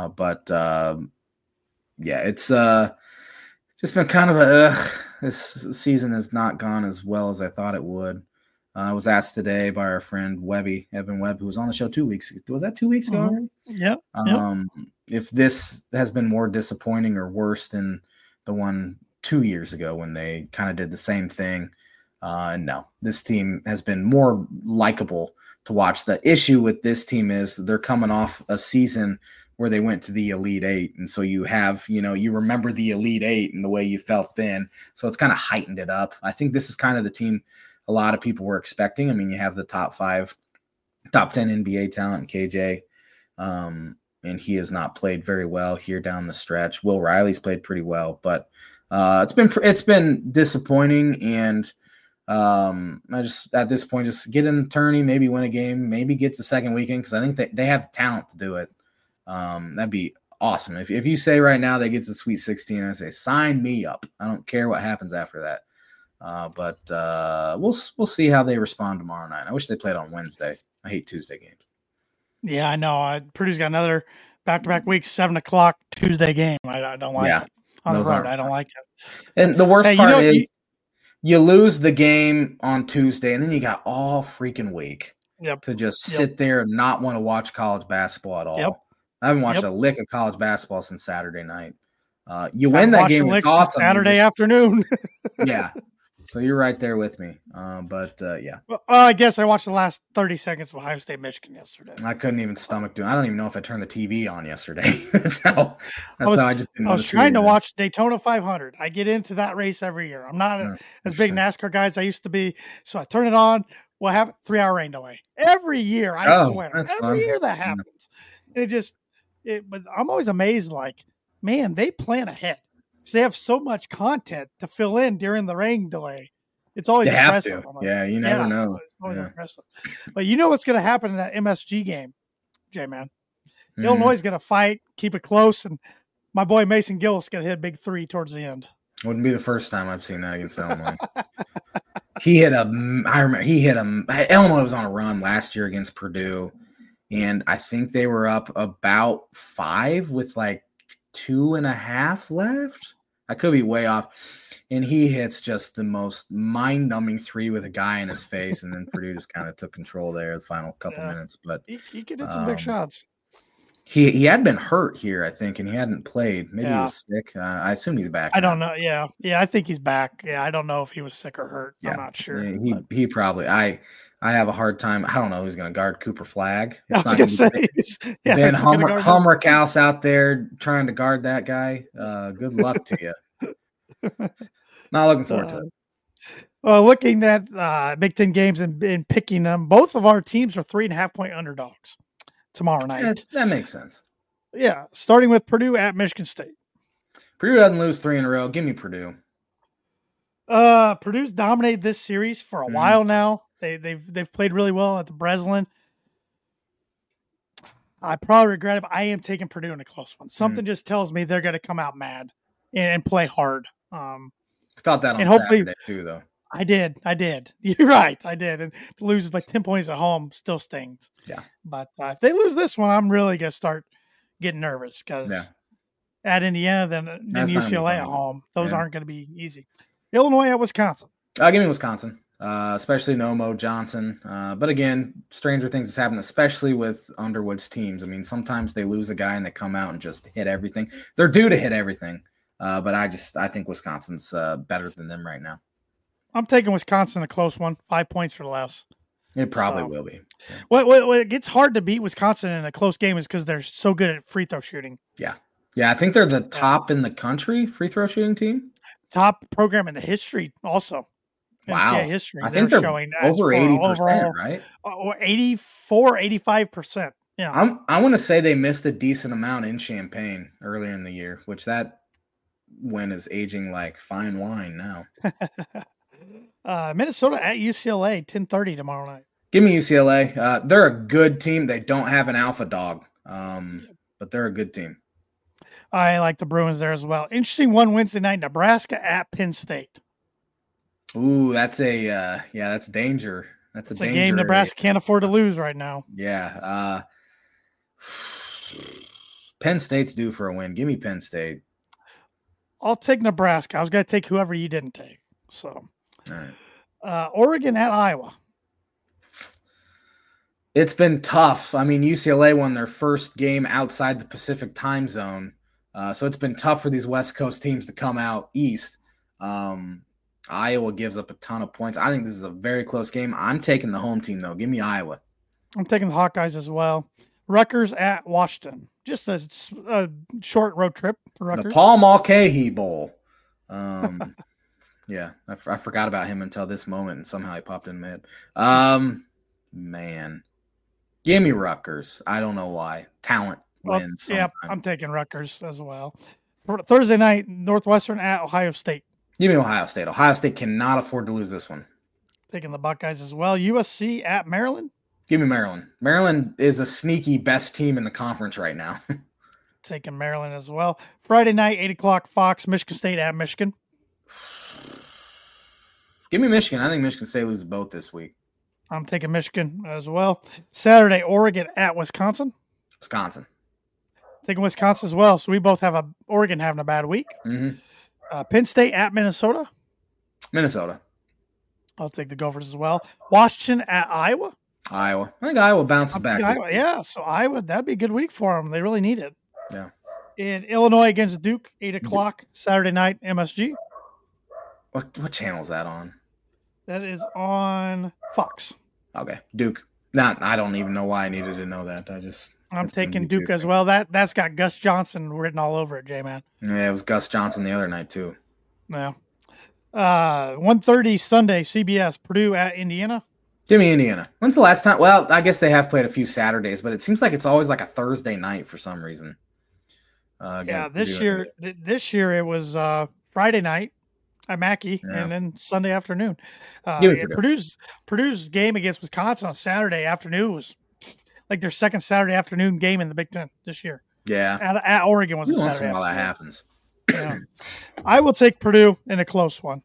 It's just been kind of this season has not gone as well as I thought it would. I was asked today by our friend Evan Webb, who was on the show 2 weeks ago. Was that 2 weeks ago? Yep. If this has been more disappointing or worse than the one 2 years ago when they kind of did the same thing. No, this team has been more likable to watch. The issue with this team is they're coming off a season where they went to the Elite Eight. And so you have, you remember the Elite Eight and the way you felt then. So it's kind of heightened it up. I think this is kind of the team a lot of people were expecting. I mean, you have the top 10 NBA talent, KJ, and he has not played very well here down the stretch. Will Riley's played pretty well, but it's been disappointing. And I just, at this point, just get in the tourney, maybe win a game, maybe get to the second weekend, because I think they have the talent to do it. That'd be awesome. If you say right now they get to Sweet 16, I say sign me up. I don't care what happens after that. But we'll see how they respond tomorrow night. I wish they played on Wednesday. I hate Tuesday games. Yeah, I know. Purdue's got another back-to-back week, 7:00 Tuesday game. I don't like it. On the road, I don't like it. And the worst part is you lose the game on Tuesday, and then you got all freaking week to just sit there and not want to watch college basketball at all. Yep. I haven't watched a lick of college basketball since Saturday night. You win that game, it's awesome. Saturday afternoon. Yeah. So you're right there with me. Yeah. Well, I guess I watched the last 30 seconds of Ohio State, Michigan yesterday. I couldn't even stomach doing. I don't even know if I turned the TV on yesterday. that's how I just didn't. I was trying to watch Daytona 500. I get into that race every year. I'm not as big NASCAR guy as I used to be. So I turn it on. We'll have 3-hour rain delay every year. I swear. Every year that happens. But I'm always amazed. Like, man, they plan ahead. So they have so much content to fill in during the rain delay. It's always impressive. Like, you never know. It's always impressive. But you know what's going to happen in that MSG game, J-Man? Illinois is going to fight, keep it close, and my boy Mason Gillis is going to hit a big 3 towards the end. Wouldn't be the first time I've seen that against Illinois. He hit a. I remember he hit a. Illinois was on a run last year against Purdue, and I think they were up about 5 with like 2.5 left. I could be way off. And he hits just the most mind-numbing 3 with a guy in his face, and then Purdue just kind of took control there the final couple minutes. But he could hit some big shots. He had been hurt here, I think, and he hadn't played. Maybe he was sick. I assume he's back. I don't know. Yeah, I think he's back. Yeah, I don't know if he was sick or hurt. Yeah. I'm not sure. He probably. I have a hard time. I don't know who's going to guard Cooper Flagg. I was going to say Ben Hummerkaus out there trying to guard that guy. Good luck to you. Not looking forward to it. Looking at Big Ten games and picking them, both of our teams are 3.5-point underdogs tomorrow night. That makes sense. Yeah, starting with Purdue at Michigan State. Purdue doesn't lose 3 in a row. Give me Purdue. Purdue's dominated this series for a while now. They've played really well at the Breslin. I probably regret it, but I am taking Purdue in a close one. Something just tells me they're going to come out mad and play hard. Thought that on Saturday too, though. I did. You're right. I did. And to lose by 10 points at home still stings. Yeah. But if they lose this one, I'm really going to start getting nervous because at Indiana, then UCLA at home, those aren't going to be easy. Illinois at Wisconsin. Give me Wisconsin, especially no Mo Johnson. But again, stranger things has happened, especially with Underwood's teams. I mean, sometimes they lose a guy and they come out and just hit everything. They're due to hit everything. But I think Wisconsin's better than them right now. I'm taking Wisconsin a close one, 5 points for less. It probably will be. Yeah. What gets hard to beat Wisconsin in a close game is because they're so good at free throw shooting. Yeah. I think they're the top in the country free throw shooting team. Top program in the history also. Wow. NCAA history. I think they're showing over 80%, right? Or 84, 85%. Yeah. I want to say they missed a decent amount in Champaign earlier in the year, which that win is aging like fine wine now. Minnesota at UCLA, 10:30 tomorrow night. Give me UCLA. They're a good team. They don't have an alpha dog, but they're a good team. I like the Bruins there as well. Interesting one Wednesday night, Nebraska at Penn State. Ooh, that's that's danger. That's a game Nebraska can't afford to lose right now. Yeah. Penn State's due for a win. Give me Penn State. I'll take Nebraska. I was going to take whoever you didn't take. So, all right. Oregon at Iowa. It's been tough. I mean, UCLA won their first game outside the Pacific time zone. So it's been tough for these West Coast teams to come out east. Iowa gives up a ton of points. I think this is a very close game. I'm taking the home team, though. Give me Iowa. I'm taking the Hawkeyes as well. Rutgers at Washington. Just a short road trip for Rutgers. The Paul Mulcahy Bowl. Yeah, I forgot about him until this moment, and somehow he popped in mid. Man. Give me Rutgers. I don't know why. Talent wins. Yeah, I'm taking Rutgers as well. For Thursday night, Northwestern at Ohio State. Give me Ohio State. Ohio State cannot afford to lose this one. Taking the Buckeyes as well. USC at Maryland. Give me Maryland. Maryland is a sneaky best team in the conference right now. Taking Maryland as well. Friday night, 8 o'clock, Fox, Michigan State at Michigan. Give me Michigan. I think Michigan State loses both this week. I'm taking Michigan as well. Saturday, Oregon at Wisconsin. Wisconsin. Taking Wisconsin as well. So we both have Oregon having a bad week. Mm-hmm. Penn State at Minnesota. Minnesota. I'll take the Gophers as well. Washington at Iowa. Iowa. I think Iowa bounces back. Yeah, so Iowa, that'd be a good week for them. They really need it. Yeah. And Illinois against Duke, 8 o'clock, Saturday night, MSG. What channel is that on? That is on Fox. Okay. Duke. I don't even know why I needed to know that. I'm taking Duke as well. That's got Gus Johnson written all over it, J-Man. Yeah, it was Gus Johnson the other night, too. Yeah. 1:30 Sunday, CBS, Purdue at Indiana. Give me Indiana. When's the last time? Well, I guess they have played a few Saturdays, but it seems like it's always like a Thursday night for some reason. This year it was Friday night at Mackey and then Sunday afternoon. Purdue's game against Wisconsin on Saturday afternoon was like their second Saturday afternoon game in the Big Ten this year. Yeah. At Oregon was a Saturday afternoon. That happens. Yeah. I will take Purdue in a close one.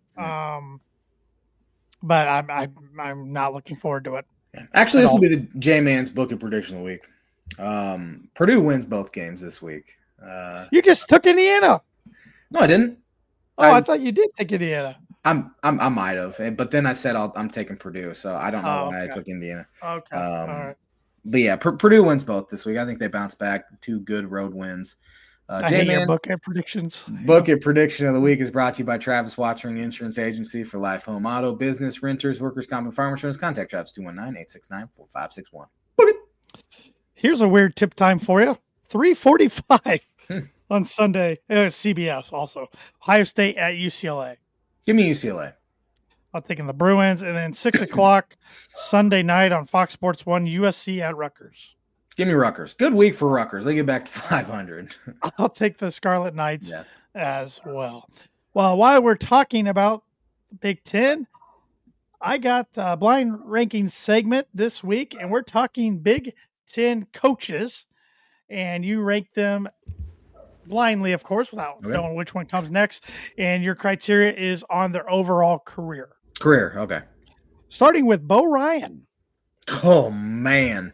But I'm not looking forward to it. Actually, this will be the J-Man's book of prediction of the week. Purdue wins both games this week. You just took Indiana. No, I didn't. Oh, I thought you did take Indiana. I might have, but then I said I'm taking Purdue, so I don't know why I took Indiana. Okay, all right. But yeah, Purdue wins both this week. I think they bounce back. 2 good road wins. I hate your book at predictions. Book at prediction of the week is brought to you by Travis Watchering Insurance Agency for life, home, auto, business, renters, workers' comp, and farm insurance. Contact Travis 219-869-4561. Here's a weird tip time for you. 3:45 on Sunday. CBS also. Ohio State at UCLA. Give me UCLA. I'm taking the Bruins. And then 6 o'clock Sunday night on Fox Sports 1, USC at Rutgers. Give me Rutgers. Good week for Rutgers. They get back to 500. I'll take the Scarlet Knights as well. Well, while we're talking about Big Ten, I got the blind ranking segment this week, and we're talking Big Ten coaches, and you rank them blindly, of course, without knowing which one comes next. And your criteria is on their overall career. Okay. Starting with Bo Ryan. Oh, man.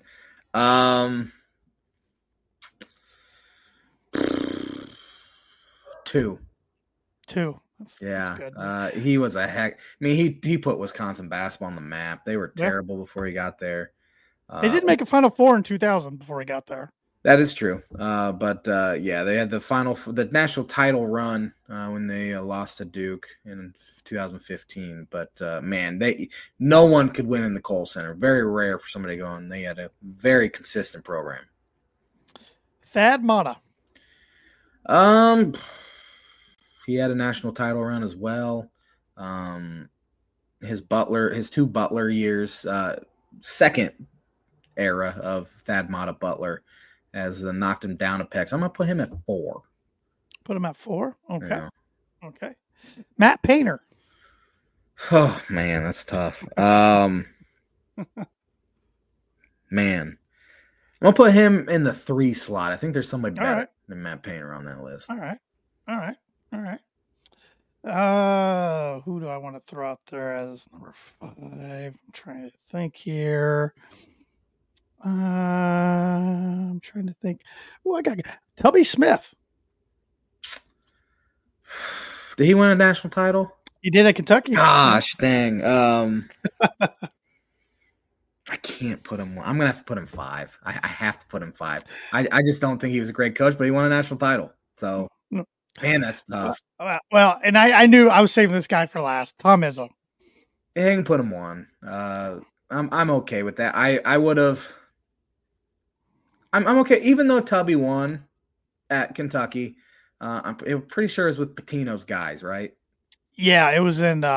2. That's good. He was a heck. I mean, he put Wisconsin basketball on the map. They were terrible before he got there. They did make a Final Four in 2000 before he got there. That is true. But they had the national title run when they lost to Duke in 2015. But man, no one could win in the Kohl Center. Very rare for somebody going. They had a very consistent program. Thad Matta. He had a national title run as well. His 2 Butler years, second era of Thad Matta Butler, has knocked him down a peg. So I'm going to put him at 4. Put him at 4? Okay. Yeah. Okay. Matt Painter. Oh, man, that's tough. Man. I'm going to put him in the 3 slot. I think there's somebody better than Matt Painter on that list. All right. Who do I want to throw out there as number 5? I'm trying to think here. I'm trying to think. Oh, I got Tubby Smith. Did he win a national title? He did at Kentucky. Gosh, dang. I can't put him. I'm gonna have to put him 5. I have to put him 5. I just don't think he was a great coach, but he won a national title. So, man, that's tough. Well, and I knew I was saving this guy for last. Tom Izzo. I can put him 1. I'm okay with that. I would have. I'm okay, even though Tubby won at Kentucky. I'm pretty sure it was with Pitino's guys, right? Yeah, it was in.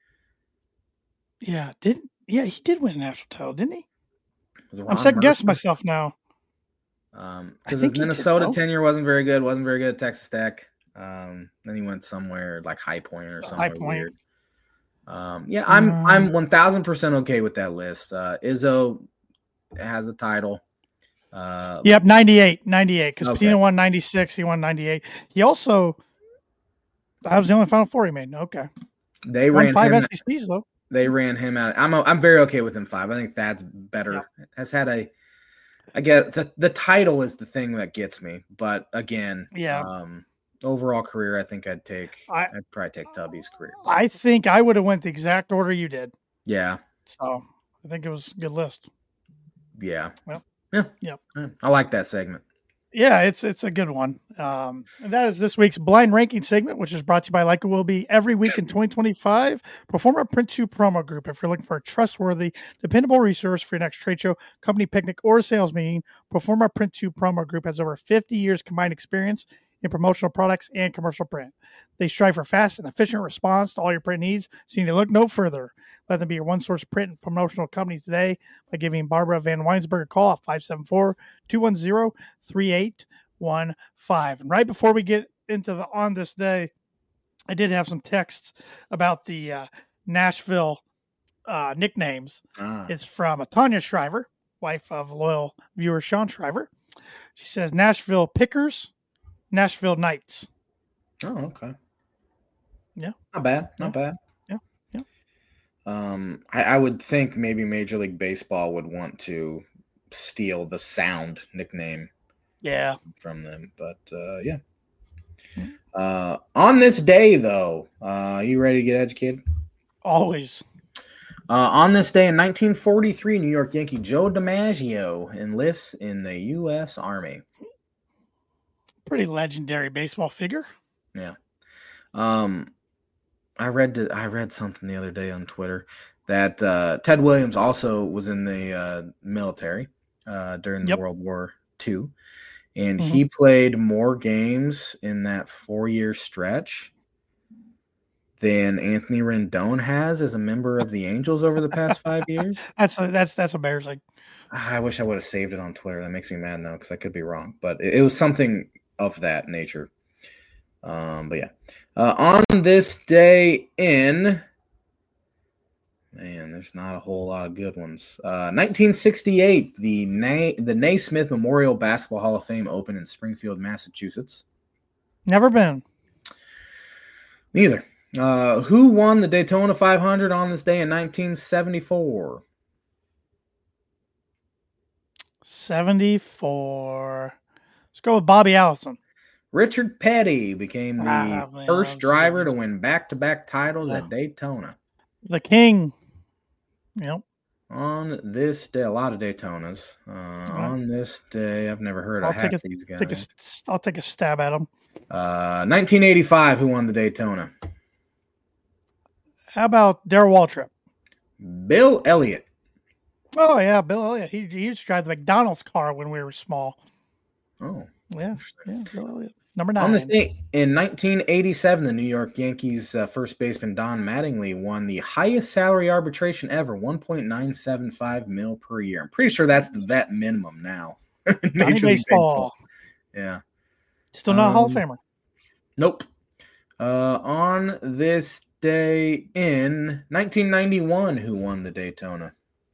He did win a national title, didn't he? I'm second guessing myself now. Because his Minnesota tenure wasn't very good. Wasn't very good at Texas Tech. Then he went somewhere like High Point or somewhere weird. I'm 1,000% okay with that list. Izzo has a title. 98, because Pitino won 96, he won 98. He also, that was the only Final Four he made. Okay. They ran 5 SECs though. They ran him out. I'm very okay with him 5. I think Thad's better. Yeah. Has had I guess the title is the thing that gets me, but again, overall career, I think I'd probably take Tubby's career. I think I would have went the exact order you did. Yeah. So I think it was a good list. Yeah. Well, yeah. I like that segment. Yeah, it's a good one. And that is this week's blind ranking segment, which is brought to you by, like it will be every week in 2025, Performer Print 2 Promo Group. If you're looking for a trustworthy, dependable resource for your next trade show, company picnic, or sales meeting, Performer Print 2 Promo Group has over 50 years combined experience in promotional products and commercial print. They strive for fast and efficient response to all your print needs, so you need to look no further. Let them be your one-source print and promotional company today by giving Barbara Van Weinsberg a call at 574-210-3815. And right before we get into the On This Day, I did have some texts about the Nashville nicknames. It's from Tanya Shriver, wife of loyal viewer Sean Shriver. She says Nashville Pickers, Nashville Knights. Oh, okay. Yeah. Not bad. Yeah. Not bad. Yeah. Yeah. I would think maybe Major League Baseball would want to steal the Sound nickname Yeah. from them, but yeah. Mm. On this day, though, you ready to get educated? Always. On this day in 1943, New York Yankee Joe DiMaggio enlists in the U.S. Army. Pretty legendary baseball figure. Yeah. I read something the other day on Twitter that Ted Williams also was in the military during the Yep. World War II, and Mhm. he played more games in that 4-year stretch than Anthony Rendon has as a member of the Angels over the past 5 years. That's embarrassing. I wish I would have saved it on Twitter. That makes me mad now because I could be wrong, but it was something of that nature. But yeah, on this day in, man, there's not a whole lot of good ones. 1968, the Naismith Memorial Basketball Hall of Fame opened in Springfield, Massachusetts. Never been. Neither. Who won the Daytona 500 on this day in 1974? 74. Let's go with Bobby Allison. Richard Petty became the first driver to win back-to-back titles at Daytona. The King. Yep. On this day, a lot of Daytonas. On this day, I've never heard of half these guys. I'll take a stab at them. 1985, who won the Daytona? How about Darrell Waltrip? Bill Elliott. Oh, yeah, Bill Elliott. He used to drive the McDonald's car when we were small. Oh. Yeah, Bill Elliott. Number 9. On this day, in 1987, the New York Yankees first baseman Don Mattingly won the highest salary arbitration ever, $1.975 million per year. I'm pretty sure that's the vet minimum now. Major League Baseball. Yeah. Still not a Hall of Famer. Nope. On this day in 1991, who won the Daytona?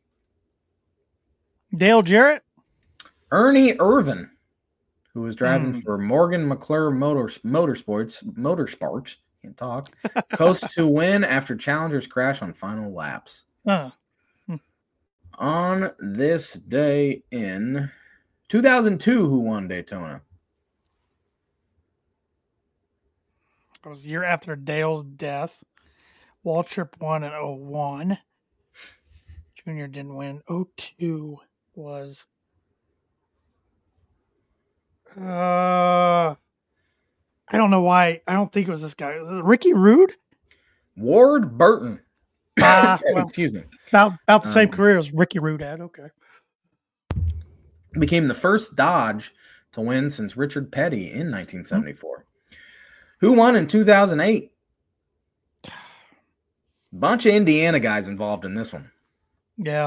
Dale Jarrett? Ernie Irvan, who was driving for Morgan McClure Motorsports, can't talk, coast to win after Challengers crash on final laps. On this day in 2002, who won Daytona? It was the year after Dale's death. Waltrip won in 01. Junior didn't win. 02 was... I don't know why. I don't think it was this guy. Ricky Rude? Ward Burton. Well, excuse me. About the same career as Ricky Rude had. Okay. Became the first Dodge to win since Richard Petty in 1974. Who won in 2008? Bunch of Indiana guys involved in this one. Yeah.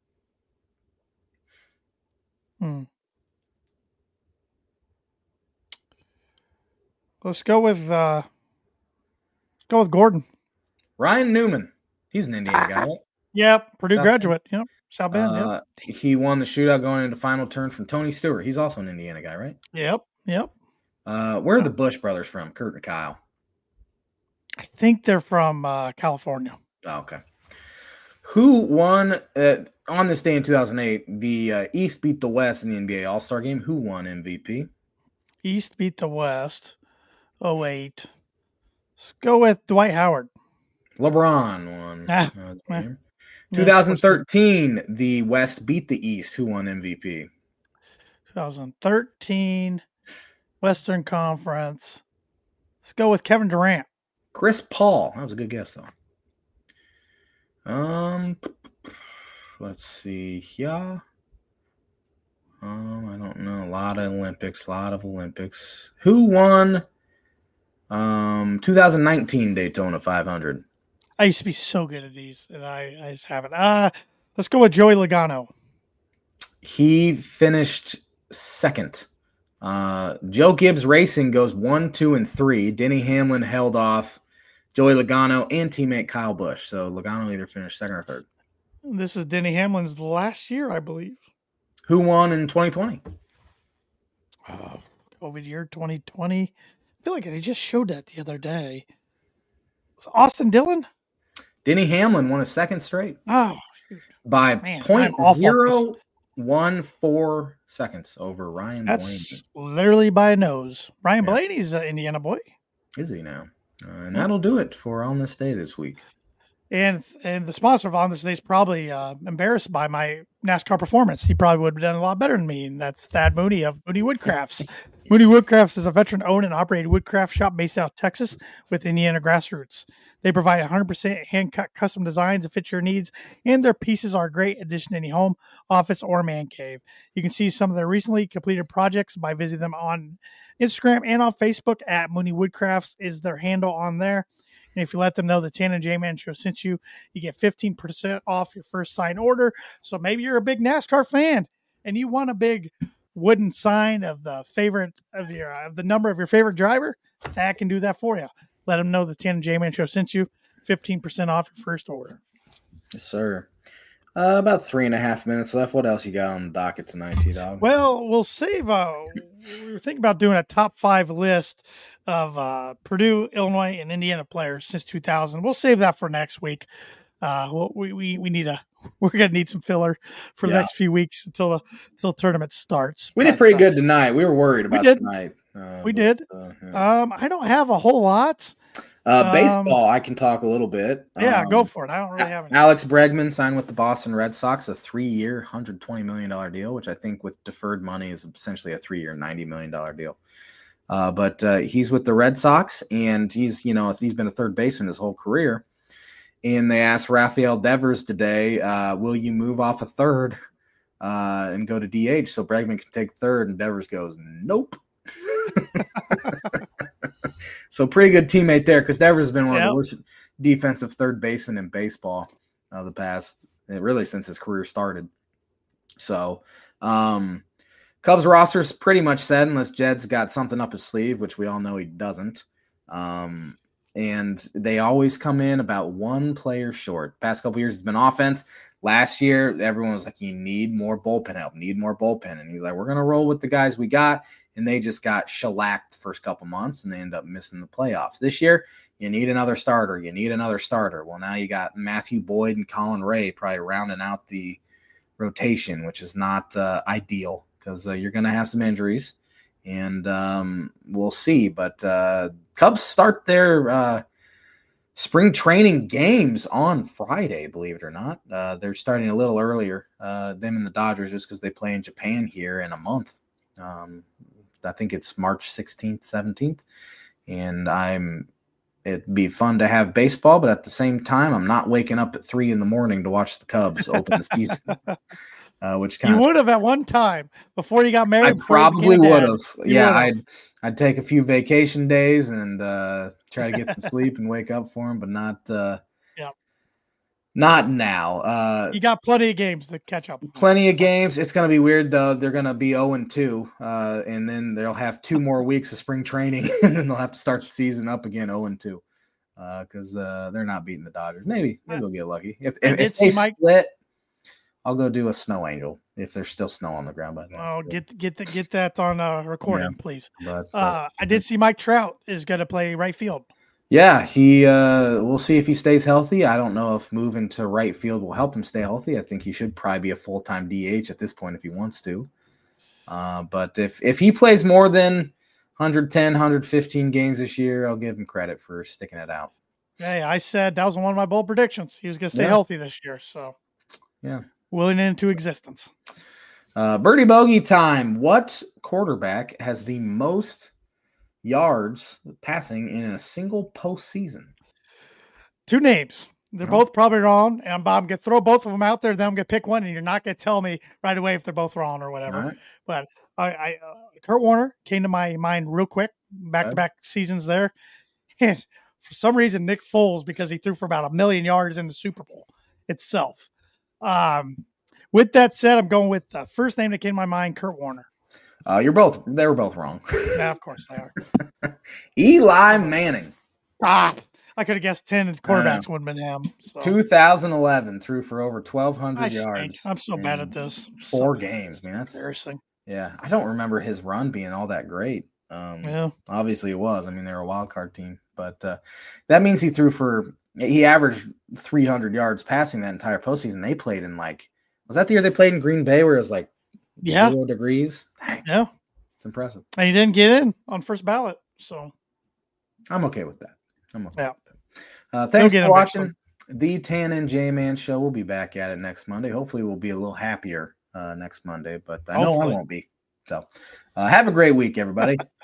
Let's go with Gordon. Ryan Newman. He's an Indiana guy, right? Yep, Purdue graduate. Yep, South Bend. Yep. He won the shootout going into final turn from Tony Stewart. He's also an Indiana guy, right? Yep. Where are the Bush brothers from? Kurt and Kyle. I think they're from California. Oh, okay. Who won on this day in 2008? The East beat the West in the NBA All-Star Game. Who won MVP? East beat the West. 08. Let's go with Dwight Howard. LeBron won. 2013, the West beat the East. Who won MVP? 2013, Western Conference. Let's go with Kevin Durant. Chris Paul. That was a good guess, though. Let's see here. I don't know. A lot of Olympics. Who won 2019 Daytona 500? I used to be so good at these, and I just haven't. Let's go with Joey Logano. He finished second. Joe Gibbs Racing goes 1, 2, and 3. Denny Hamlin held off Joey Logano and teammate Kyle Busch. So Logano either finished second or third. This is Denny Hamlin's last year, I believe. Who won in 2020? COVID year 2020. feel like they just showed that the other day. Was it Austin Dillon? Denny Hamlin won a second straight Oh, shoot. by Man, I'm awful at this. 0.014 seconds over Ryan That's Blaney. literally by a nose. Ryan Yeah. Blaney's an Indiana boy. Is he now? And that'll do it for On This Day this week. And the sponsor of On This Day is probably embarrassed by my NASCAR performance. He probably would have done a lot better than me, and that's Thad Mooney of Mooney Woodcrafts. Mooney Woodcrafts is a veteran-owned and operated woodcraft shop based out of Texas with Indiana grassroots. They provide 100% hand-cut custom designs that fit your needs, and their pieces are a great addition to any home, office, or man cave. You can see some of their recently completed projects by visiting them on Instagram and on Facebook at Mooney Woodcrafts is their handle on there. And if you let them know the Tan and J-Man Show sent you, you get 15% off your first sign order. So maybe you're a big NASCAR fan and you want a big wooden sign of the favorite of the number of your favorite driver. That can do that for you. Let them know the Tan and J-Man Show sent you, 15% off your first order. Yes, sir. About 3.5 minutes left. What else you got on the docket tonight, T-Dog? Well, we'll save. We were thinking about doing a top 5 list of Purdue, Illinois, and Indiana players since 2000. We'll save that for next week. We need we're gonna need some filler for the next few weeks until the tournament starts. We did pretty good tonight. We were worried about tonight. We did. Yeah. I don't have a whole lot. Baseball, I can talk a little bit. Yeah, go for it. I don't really have any. Alex Bregman signed with the Boston Red Sox, a 3-year, $120 million deal, which I think with deferred money is essentially a 3-year, $90 million deal. But he's with the Red Sox, and he's been a third baseman his whole career. And they asked Rafael Devers today, will you move off a third and go to DH so Bregman can take third? And Devers goes, nope. So pretty good teammate there because Devers has been one of the worst defensive third basemen in baseball the past, really since his career started. So Cubs roster is pretty much set unless Jed's got something up his sleeve, which we all know he doesn't. And they always come in about one player short. Past couple years, it's been offense. Last year, everyone was like, you need more bullpen help, need more bullpen. And he's like, we're going to roll with the guys we got. And they just got shellacked the first couple months, and they end up missing the playoffs. This year, you need another starter. You need another starter. Well, now you got Matthew Boyd and Colin Ray probably rounding out the rotation, which is not ideal because you're going to have some injuries. And we'll see. But Cubs start their spring training games on Friday, believe it or not. They're starting a little earlier, them and the Dodgers, just because they play in Japan here in a month. I think it's March 16th, 17th. And it'd be fun to have baseball, but at the same time, I'm not waking up at 3 a.m. to watch the Cubs open the season. Which kind you would have at one time before you got married. I probably would have. Yeah, I'd take a few vacation days and try to get some sleep and wake up for them, but not now. You got plenty of games to catch up. Plenty of games. It's going to be weird though. They're going to be 0-2, and then they'll have 2 more weeks of spring training, and then they'll have to start the season up again 0-2 because they're not beating the Dodgers. Maybe they'll get lucky if they split. I'll go do a snow angel if there's still snow on the ground by then. Oh, get that on recording, please. But, I did see Mike Trout is going to play right field. Yeah, we'll see if he stays healthy. I don't know if moving to right field will help him stay healthy. I think he should probably be a full-time DH at this point if he wants to. But if he plays more than 110, 115 games this year, I'll give him credit for sticking it out. Hey, I said that was one of my bold predictions. He was going to stay healthy this year. So, yeah. Willing into existence. Birdie bogey time. What quarterback has the most yards passing in a single postseason? 2 names. They're both probably wrong, and I'm going to throw both of them out there. Then I'm going to pick one, and you're not going to tell me right away if they're both wrong or whatever. Right. But Kurt Warner came to my mind real quick, back-to-back seasons there. And for some reason, Nick Foles, because he threw for about 1 million yards in the Super Bowl itself. With that said, I'm going with the first name that came to my mind, Kurt Warner. They were both wrong. Yeah, of course they are. Eli Manning. I could have guessed 10 quarterbacks would have been him. So. 2011 threw for over 1,200 yards. I'm so bad at this. 4 games, man. That's embarrassing. Yeah, I don't remember his run being all that great. Yeah. Obviously it was. I mean, they're a wild card team, but that means he averaged 300 yards passing that entire postseason. They played in was that the year they played in Green Bay where it was 0 degrees? Dang, Yeah. it's impressive. And he didn't get in on first ballot. So I'm okay with that. yeah. Thanks for watching the Tan and J-Man show. We'll be back at it next Monday. Hopefully we'll be a little happier next Monday, but I know I won't be. So have a great week, everybody.